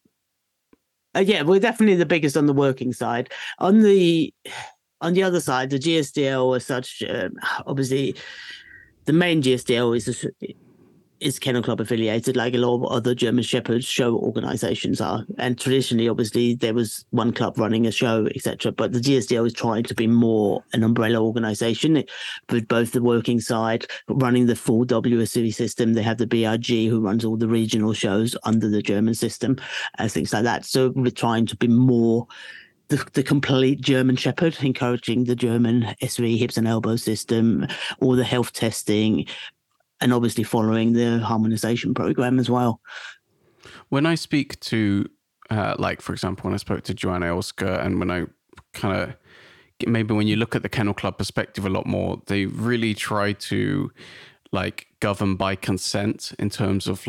Yeah, we're definitely the biggest on the working side. On the other side, the GSDL as such, obviously, the main GSDL is Kennel Club affiliated, like a lot of other German Shepherd show organizations are. And traditionally, obviously, there was one club running a show, etc. But the GSDL is trying to be more an umbrella organization with both the working side, running the full WSC system. They have the BRG who runs all the regional shows under the German system, things like that. So we're trying to be more the complete German Shepherd, encouraging the German SRE hips and elbow system, all the health testing, and obviously following the harmonization program as well. When I speak to, for example, when I spoke to Joanna Ilska, and when I kind of, maybe when you look at the Kennel Club perspective a lot more, they really try to govern by consent in terms of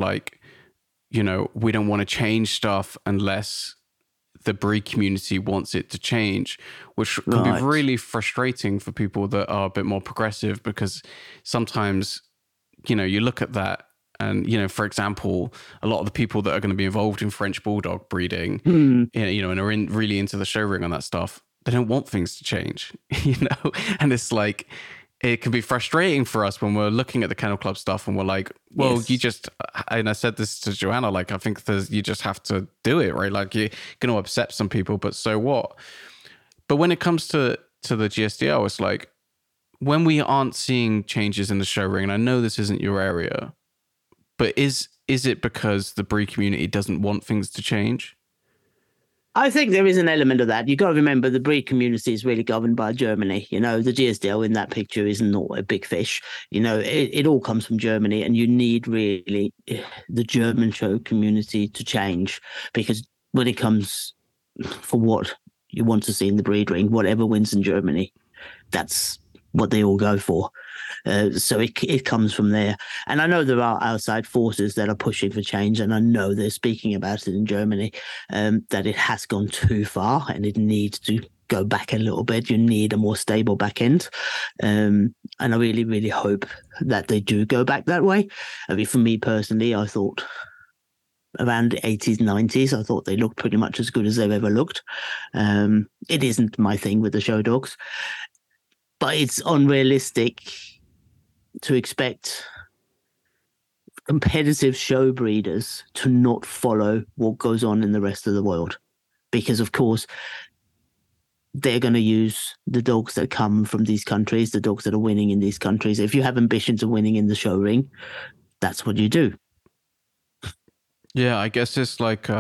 we don't want to change stuff unless the breed community wants it to change, which can be really frustrating for people that are a bit more progressive because sometimes, you look at that and, for example, a lot of the people that are going to be involved in French Bulldog breeding, and are really into the show ring on that stuff, they don't want things to change, and it's it can be frustrating for us when we're looking at the Kennel Club stuff and we're like, well, you just, and I said this to Joanna, I think you just have to do it, right? You're going to upset some people, but so what? But when it comes to the GSDL, it's when we aren't seeing changes in the show ring, and I know this isn't your area, but is it because the breed community doesn't want things to change? I think there is an element of that. You've got to remember the breed community is really governed by Germany. The GSDL in that picture is not a big fish. It all comes from Germany, and you need really the German show community to change, because when it comes for what you want to see in the breed ring, whatever wins in Germany, that's what they all go for. So it comes from there. And I know there are outside forces that are pushing for change, and I know they're speaking about it in Germany, that it has gone too far and it needs to go back a little bit. You need a more stable back end. And I really, really hope that they do go back that way. I mean, for me personally, I thought around the 80s, 90s, I thought they looked pretty much as good as they've ever looked. It isn't my thing with the show dogs, but it's unrealistic to expect competitive show breeders to not follow what goes on in the rest of the world, because of course they're going to use the dogs that come from these countries, the dogs that are winning in these countries. If you have ambitions of winning in the show ring, that's what you do. Yeah, I guess it's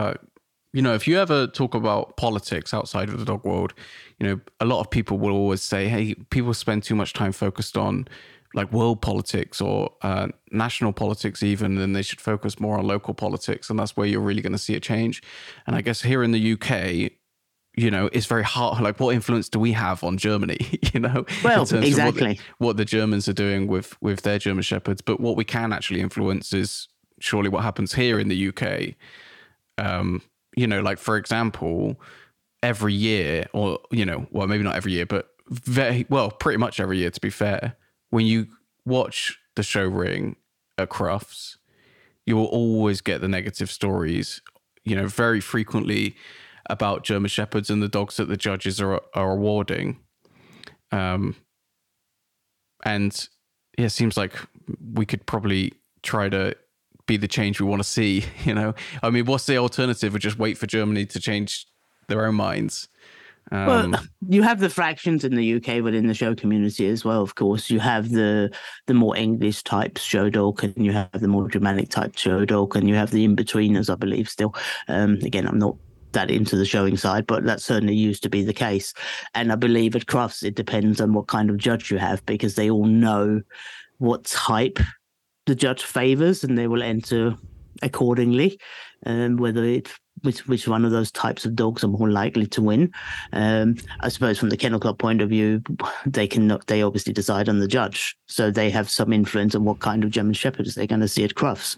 if you ever talk about politics outside of the dog world, a lot of people will always say, hey, people spend too much time focused on like world politics or national politics even, then they should focus more on local politics, and that's where you're really going to see a change. And I guess here in the UK, it's very hard. Like, what influence do we have on Germany? Well, in terms exactly of what the Germans are doing with their German Shepherds. But what we can actually influence is surely what happens here in the UK. Like, for example, every year, or well, maybe not every year, but pretty much every year, to be fair, when you watch the show Ring at Crufts, you will always get the negative stories, very frequently about German Shepherds and the dogs that the judges are awarding. And yeah, it seems like we could probably try to be the change we want to see, I mean, what's the alternative? We just wait for Germany to change their own minds. Well, you have the fractions in the UK within the show community as well. Of course, you have the more English type show dog, and you have the more Germanic type show dog, and you have the in-betweeners, I believe, still. Again, I'm not that into the showing side, but that certainly used to be the case. And I believe at Crufts, it depends on what kind of judge you have, because they all know what type the judge favors, and they will enter accordingly, whether it's which one of those types of dogs are more likely to win. I suppose from the Kennel Club point of view, they obviously decide on the judge, so they have some influence on what kind of German Shepherds they're going to see at Crufts.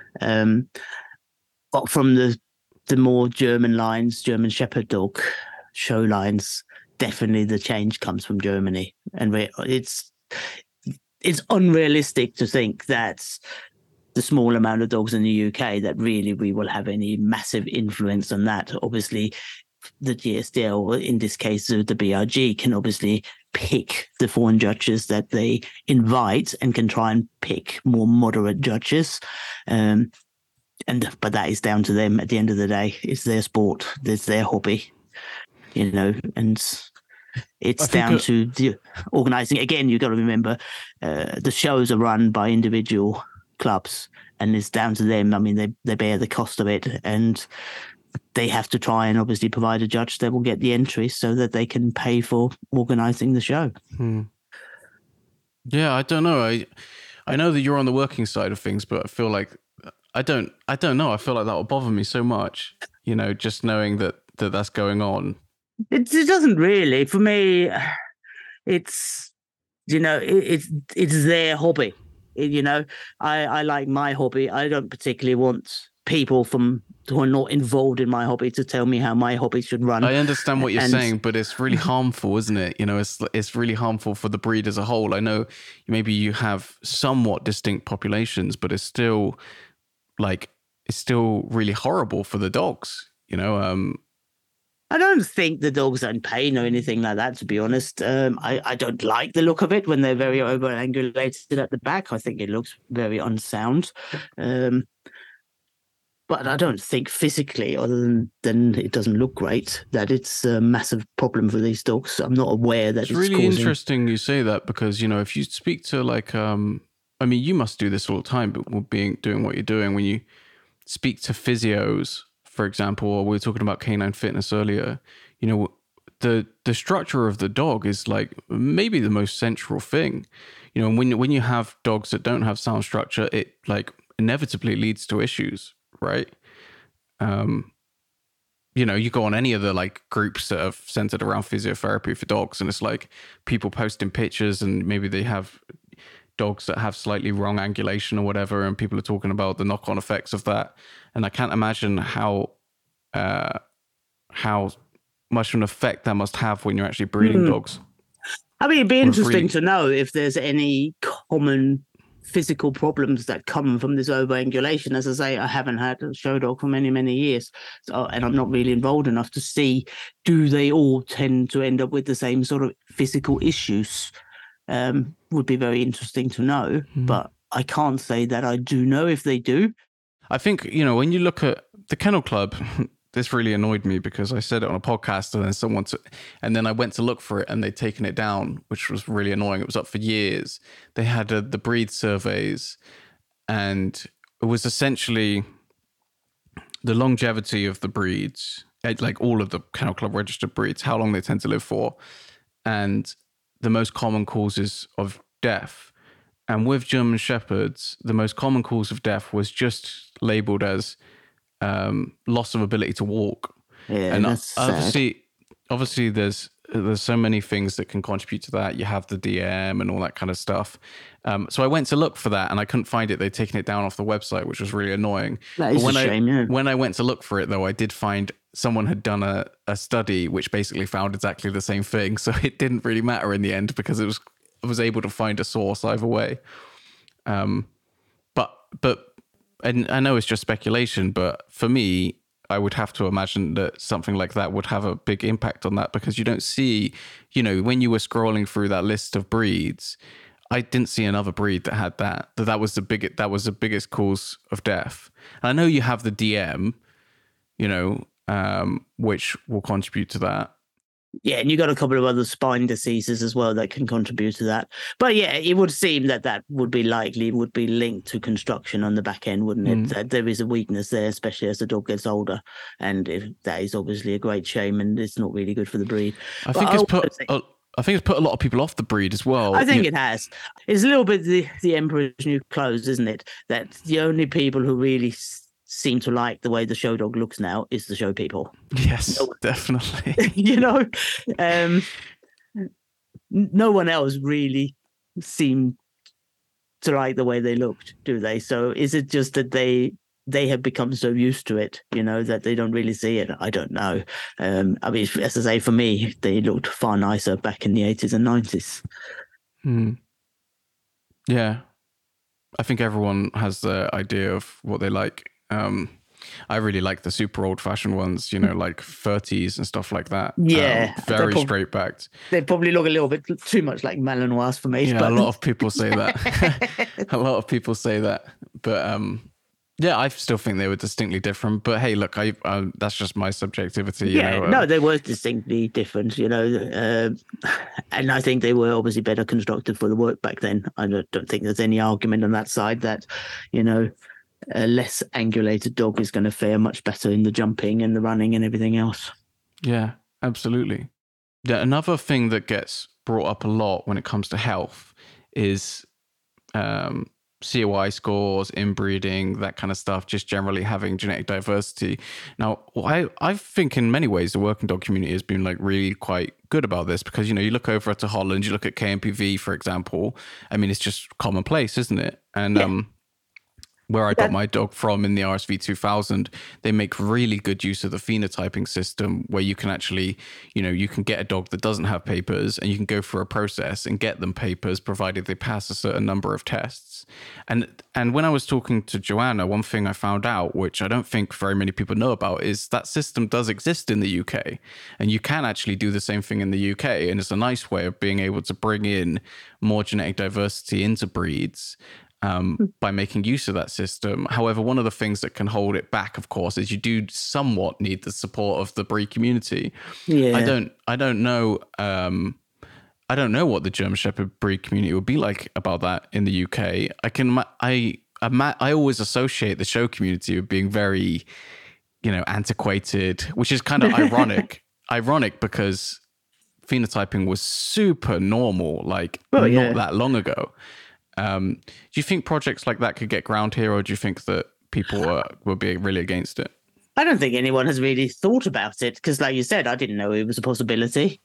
But from the more German lines, German Shepherd dog show lines, definitely the change comes from Germany, and it's unrealistic to think that the small amount of dogs in the UK that really we will have any massive influence on that. Obviously, the GSDL, in this case, the BRG, can obviously pick the foreign judges that they invite and can try and pick more moderate judges. But that is down to them at the end of the day. It's their sport, it's their hobby, and it's down to the organising. Again, you've got to remember the shows are run by individual clubs, and it's down to them. I mean, they bear the cost of it, and they have to try and obviously provide a judge that will get the entry so that they can pay for organising the show. Yeah, I don't know. I know that you're on the working side of things, but I feel like I don't know. I feel like that will bother me so much, just knowing that that's going on. It doesn't really. For me, it's their hobby. I like my hobby. I don't particularly want people who are not involved in my hobby to tell me how my hobby should run. I understand what you're saying, but it's really harmful, isn't it? It's really harmful for the breed as a whole. I know maybe you have somewhat distinct populations, but it's still really horrible for the dogs. I don't think the dogs are in pain or anything like that, to be honest. I don't like the look of it when they're very over-angulated at the back. I think it looks very unsound. But I don't think physically, other than it doesn't look great, that it's a massive problem for these dogs. I'm not aware that it's really causing... interesting you say that, because, if you speak to I mean, you must do this all the time, but doing what you're doing, when you speak to physios, for example, or we were talking about canine fitness earlier, the structure of the dog is like maybe the most central thing. When you have dogs that don't have sound structure, it like inevitably leads to issues, right? You go on any of the like groups that are centered around physiotherapy for dogs, and it's like people posting pictures, and maybe they have dogs that have slightly wrong angulation or whatever, and people are talking about the knock-on effects of that. And I can't imagine how much of an effect that must have when you're actually breeding dogs. I mean, it'd be interesting to know if there's any common physical problems that come from this overangulation. As I say, I haven't had a show dog for many, many years, and I'm not really involved enough to see, do they all tend to end up with the same sort of physical issues? Would be very interesting to know, but I can't say that I do know if they do. I think, when you look at the Kennel Club, this really annoyed me because I said it on a podcast, and then I went to look for it and they'd taken it down, which was really annoying. It was up for years. They had the breed surveys, and it was essentially the longevity of the breeds, like all of the Kennel Club registered breeds, how long they tend to live for, and the most common causes of death. And with German Shepherds, the most common cause of death was just labeled as loss of ability to walk. Yeah, And that's sad. obviously, there's so many things that can contribute to that. You have the DM and all that kind of stuff. So I went to look for that and I couldn't find it. They'd taken it down off the website, which was really annoying. That is a shame, yeah. When I went to look for it, though, I did find someone had done a study which basically found exactly the same thing. So it didn't really matter in the end because I was able to find a source either way. But and I know it's just speculation, but for me, I would have to imagine that something like that would have a big impact on that because you don't see, when you were scrolling through that list of breeds, I didn't see another breed that had that. That was the biggest cause of death. And I know you have the DM, which will contribute to that. Yeah, and you got a couple of other spine diseases as well that can contribute to that. But yeah, it would seem that would be linked to construction on the back end, wouldn't it? That there is a weakness there, especially as the dog gets older, and that is obviously a great shame, and it's not really good for the breed. I think it's put a lot of people off the breed as well. I think it has. It's a little bit the emperor's new clothes, isn't it? That the only people who really seem to like the way the show dog looks now is the show people. Yes, definitely. No one else really seemed to like the way they looked, do they? So is it just that they have become so used to it, that they don't really see it? I don't know. I mean, as I say, for me, they looked far nicer back in the 80s and 90s. Yeah. I think everyone has the idea of what they like. I really like the super old-fashioned ones, like 30s and stuff like that. Yeah, very straight-backed. They probably look a little bit too much like Malinois for me. Yeah, but a lot of people say that. But yeah, I still think they were distinctly different. But hey, look, that's just my subjectivity. No, they were distinctly different. And I think they were obviously better constructed for the work back then. I don't think there's any argument on that side that, a less angulated dog is going to fare much better in the jumping and the running and everything else. Yeah, absolutely. Yeah, another thing that gets brought up a lot when it comes to health is COI scores, inbreeding, that kind of stuff, just generally having genetic diversity. Now, I think in many ways the working dog community has been really quite good about this because, you look over to Holland, you look at KMPV, for example. I mean, it's just commonplace, isn't it? And where I got my dog from in the RSV 2000, they make really good use of the phenotyping system where you can actually, you can get a dog that doesn't have papers and you can go through a process and get them papers provided they pass a certain number of tests. And when I was talking to Joanna, one thing I found out, which I don't think very many people know about, is that system does exist in the UK and you can actually do the same thing in the UK. And it's a nice way of being able to bring in more genetic diversity into breeds. By making use of that system. However, one of the things that can hold it back, of course, is you do somewhat need the support of the breed community. Yeah. I don't know what the German Shepherd breed community would be like about that in the UK. I always associate the show community with being very, antiquated, which is kind of ironic because phenotyping was super normal, not that long ago. Do you think projects like that could get ground here, or do you think that people will be really against it? I don't think anyone has really thought about it because, like you said, I didn't know it was a possibility.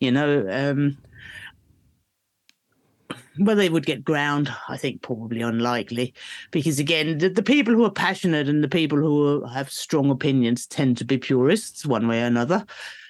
Whether it would get ground, I think probably unlikely, because again, the people who are passionate and the people who have strong opinions tend to be purists one way or another.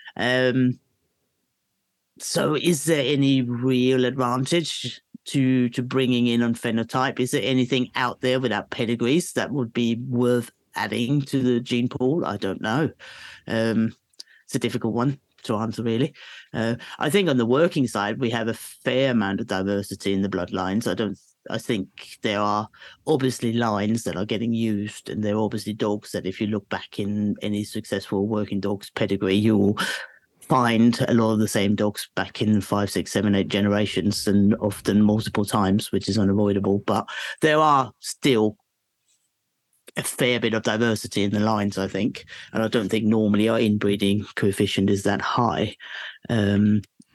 So, is there any real advantage to bringing in on phenotype? Is there anything out there without pedigrees that would be worth adding to the gene pool? I don't know. It's a difficult one to answer, really. I think on the working side, we have a fair amount of diversity in the bloodlines. I think there are obviously lines that are getting used, and there are obviously dogs that if you look back in any successful working dog's pedigree, you'll find a lot of the same dogs back in 5, 6, 7, 8 generations, and often multiple times, which is unavoidable. But there are still a fair bit of diversity in the lines, I think. And I don't think normally our inbreeding coefficient is that high.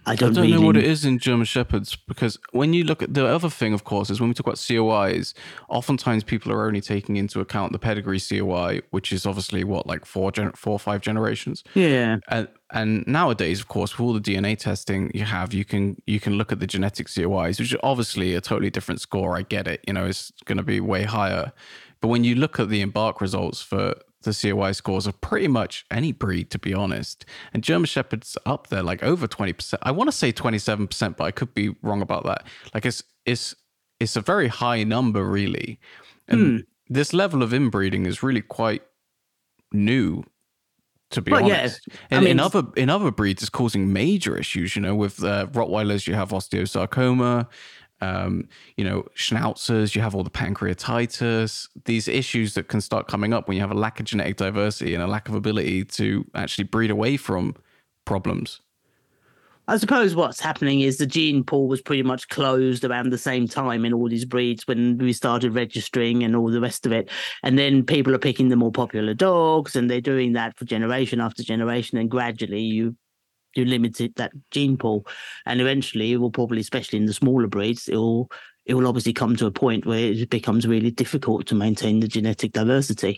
I don't know what it really. is in German Shepherds, because when you look at the other thing, of course, is when we talk about COIs, oftentimes people are only taking into account the pedigree COI, which is obviously what, like four or five generations. Yeah. And nowadays, of course, with all the DNA testing you can look at the genetic COIs, which are obviously a totally different score. I get it, it's going to be way higher. But when you look at the Embark results for the COI scores of pretty much any breed, to be honest, and German Shepherd's up there, like over 20%. I want to say 27%, but I could be wrong about that. Like it's a very high number, really. And this level of inbreeding is really quite new, to be honest. Yeah. And in other breeds, it's causing major issues. With Rottweilers, you have osteosarcoma. Schnauzers, you have all the pancreatitis, these issues that can start coming up when you have a lack of genetic diversity and a lack of ability to actually breed away from problems. I suppose what's happening is the gene pool was pretty much closed around the same time in all these breeds when we started registering and all the rest of it. And then people are picking the more popular dogs, and they're doing that for generation after generation. And gradually you limited that gene pool, and eventually it will probably, especially in the smaller breeds, it will obviously come to a point where it becomes really difficult to maintain the genetic diversity.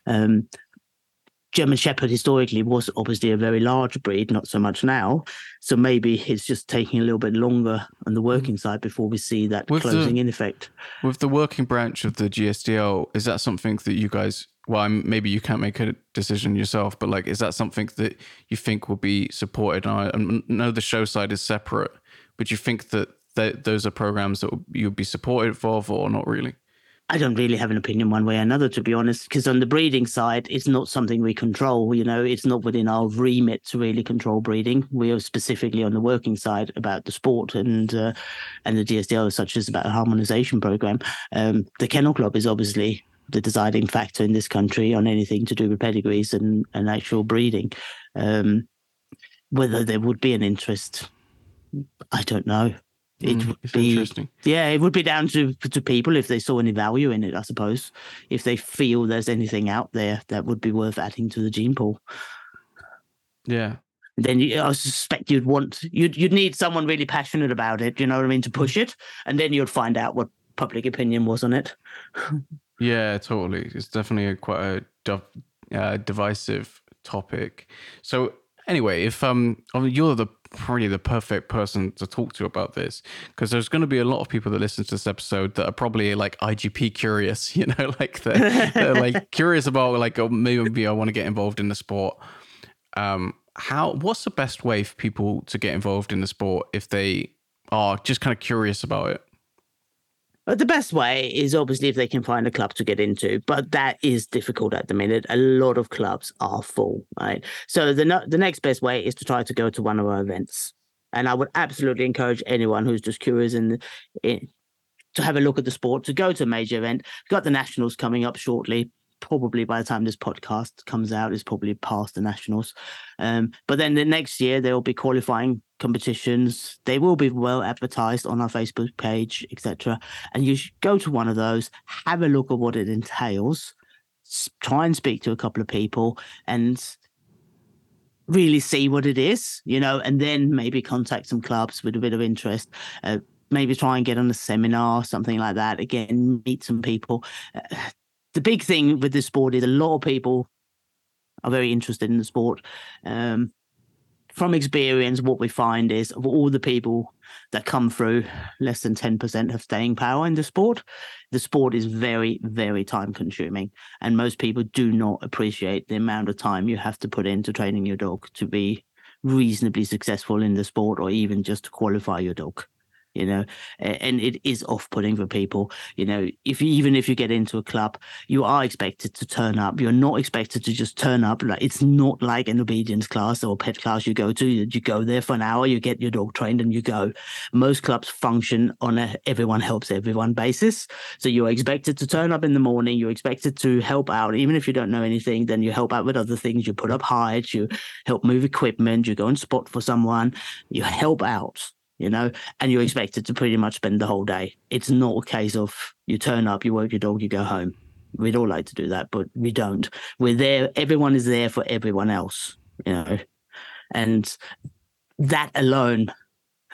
German Shepherd historically was obviously a very large breed, not so much now. So maybe it's just taking a little bit longer on the working side before we see that closing in effect. With the working branch of the GSDL, is that something that you guys, well, maybe you can't make a decision yourself, but is that something that you think will be supported? I know the show side is separate, but you think that those are programs that you'll be supportive of, or not really? I don't really have an opinion one way or another, to be honest, because on the breeding side, it's not something we control. It's not within our remit to really control breeding. We are specifically on the working side about the sport and the GSDL, such as about a harmonization program. The Kennel Club is obviously the deciding factor in this country on anything to do with pedigrees and actual breeding. Whether there would be an interest, I don't know. It would be interesting. Yeah, it would be down to people if they saw any value in it, I suppose. If they feel there's anything out there that would be worth adding to the gene pool. Yeah. Then I suspect you'd need someone really passionate about it, you know what I mean, to push it, and then you'd find out what public opinion was on it. Yeah, totally. It's definitely quite a divisive topic. So anyway, if you're probably the perfect person to talk to about this, because there's going to be a lot of people that listen to this episode that are probably like IGP curious, they're like curious about oh, maybe I want to get involved in the sport. What's the best way for people to get involved in the sport if they are just kind of curious about it? But the best way is obviously if they can find a club to get into, but that is difficult at the minute. A lot of clubs are full, right? So the next best way is to try to go to one of our events. And I would absolutely encourage anyone who's just curious to have a look at the sport, to go to a major event. We've got the Nationals coming up shortly. Probably by the time this podcast comes out, it's probably past the Nationals. But then the next year, there will be qualifying competitions. They will be well advertised on our Facebook page, etc. And you should go to one of those, have a look at what it entails, try and speak to a couple of people and really see what it is, and then maybe contact some clubs with a bit of interest. Maybe try and get on a seminar, something like that. Again, meet some people. The big thing with this sport is a lot of people are very interested in the sport. From experience, what we find is of all the people that come through, less than 10% have staying power in the sport. The sport is very, very time consuming, and most people do not appreciate the amount of time you have to put into training your dog to be reasonably successful in the sport, or even just to qualify your dog. And it is off-putting for people. Even if you get into a club, you are expected to turn up. You're not expected to just turn up. It's not like an obedience class or a pet class you go to. You go there for an hour, you get your dog trained, and you go. Most clubs function on a everyone helps everyone basis. So you're expected to turn up in the morning. You're expected to help out. Even if you don't know anything, then you help out with other things. You put up hides, you help move equipment, you go and spot for someone, you help out. And you're expected to pretty much spend the whole day. It's not a case of you turn up, you work your dog, you go home. We'd all like to do that, but we don't. We're there. Everyone is there for everyone else, And that alone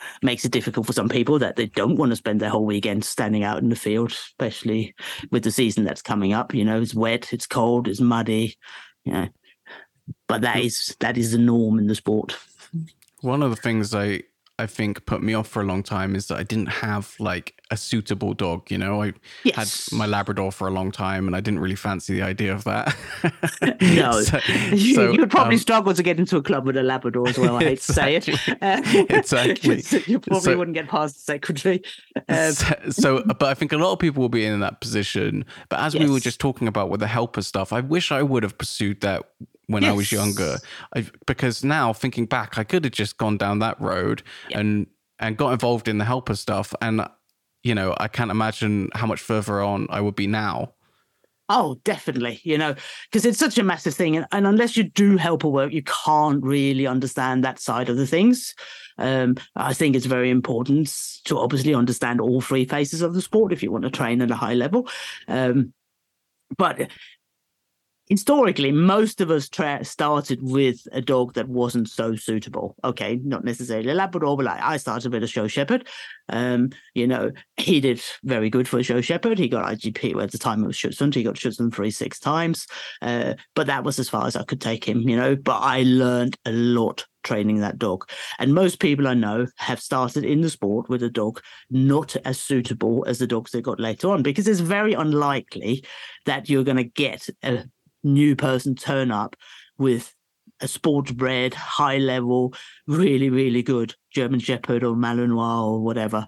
makes it difficult for some people that they don't want to spend their whole weekend standing out in the field, especially with the season that's coming up. It's wet, it's cold, it's muddy, but that is the norm in the sport. One of the things I think put me off for a long time is that I didn't have like a suitable dog. I had my Labrador for a long time and I didn't really fancy the idea of that. No, you would probably struggle to get into a club with a Labrador as well. I hate to say it. Exactly. You probably wouldn't get past the secretary. But I think a lot of people will be in that position. But as we were just talking about with the helper stuff, I wish I would have pursued that when I was younger, because now thinking back, I could have just gone down that road and got involved in the helper stuff. And, I can't imagine how much further on I would be now. Oh, definitely, because it's such a massive thing. And unless you do helper work, you can't really understand that side of the things. I think it's very important to obviously understand all three phases of the sport if you want to train at a high level. But historically, most of us started with a dog that wasn't so suitable. Okay, not necessarily a Labrador, but I started with a show shepherd. He did very good for a show shepherd. He got IGP at the time it was Schutzhund. He got Schutzhund 6 times. But that was as far as I could take him, But I learned a lot training that dog. And most people I know have started in the sport with a dog not as suitable as the dogs they got later on, because it's very unlikely that you're going to get a new person turn up with a sports bred, high level, really, really good German Shepherd or Malinois or whatever.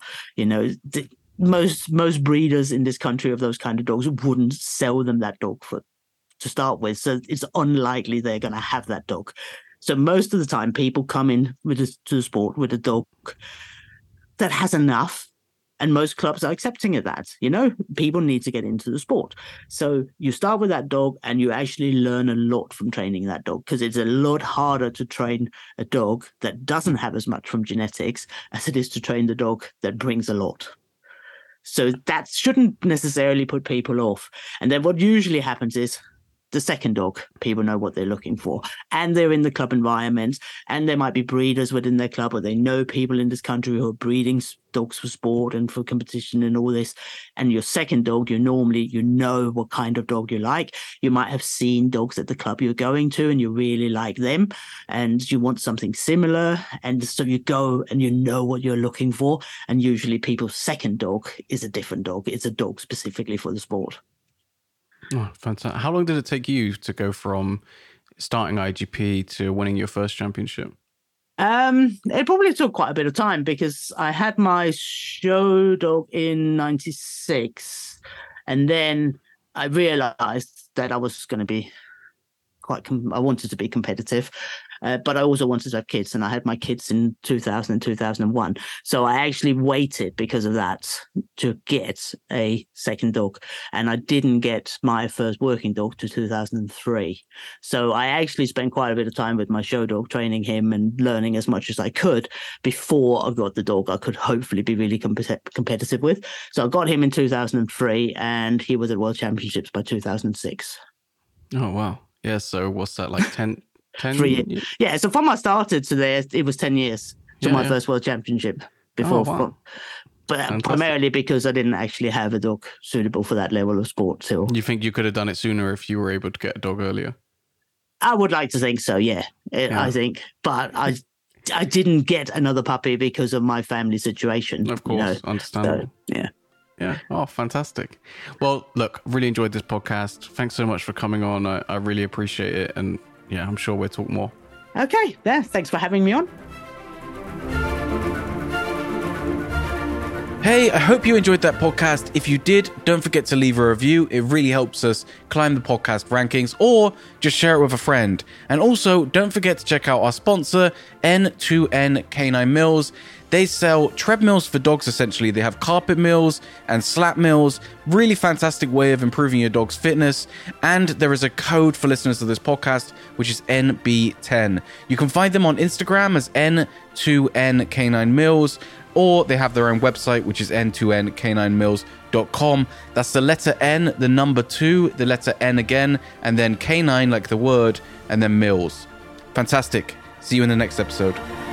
Most breeders in this country of those kind of dogs wouldn't sell them that dog to start with. So it's unlikely they're going to have that dog. So most of the time, people come in to the sport with a dog that has enough. And most clubs are accepting of that. People need to get into the sport. So you start with that dog and you actually learn a lot from training that dog, because it's a lot harder to train a dog that doesn't have as much from genetics as it is to train the dog that brings a lot. So that shouldn't necessarily put people off. And then what usually happens is the second dog, people know what they're looking for, and they're in the club environment, and there might be breeders within their club, or they know people in this country who are breeding dogs for sport and for competition and all this. And your second dog, you know what kind of dog you like. You might have seen dogs at the club you're going to and you really like them and you want something similar. And so you go and you know what you're looking for. And usually people's second dog is a different dog. It's a dog specifically for the sport. Oh, fantastic. How long did it take you to go from starting IGP to winning your first championship? It probably took quite a bit of time, because I had my show dog in 96, and then I realized that I was going to be I wanted to be competitive, but I also wanted to have kids, and I had my kids in 2000 and 2001. So I actually waited because of that to get a second dog, and I didn't get my first working dog to 2003. So I actually spent quite a bit of time with my show dog, training him and learning as much as I could before I got the dog I could hopefully be really competitive with. So I got him in 2003, and he was at World Championships by 2006. Oh, wow. Yeah, so what's that, like 10 years? Yeah, so from I started to there, it was 10 years to my first World Championship before. Oh, wow. But fantastic. Primarily because I didn't actually have a dog suitable for that level of sport. So you think you could have done it sooner if you were able to get a dog earlier? I would like to think so, yeah. I think. But I didn't get another puppy because of my family situation. Of course, understandable. So, yeah. Yeah. Oh, fantastic. Well, look, really enjoyed this podcast. Thanks so much for coming on. I really appreciate it. And yeah, I'm sure we'll talk more. Okay. Yeah. Thanks for having me on. Hey, I hope you enjoyed that podcast. If you did, don't forget to leave a review. It really helps us climb the podcast rankings, or just share it with a friend. And also, don't forget to check out our sponsor, N2N Canine Mills. They sell treadmills for dogs, essentially. They have carpet mills and slap mills. Really fantastic way of improving your dog's fitness. And there is a code for listeners of this podcast, which is NB10. You can find them on Instagram as N2N Canine Mills, or they have their own website, which is n2ncaninemills.com. That's the letter N, the number 2, the letter N again, and then canine like the word, and then mills. Fantastic. See you in the next episode.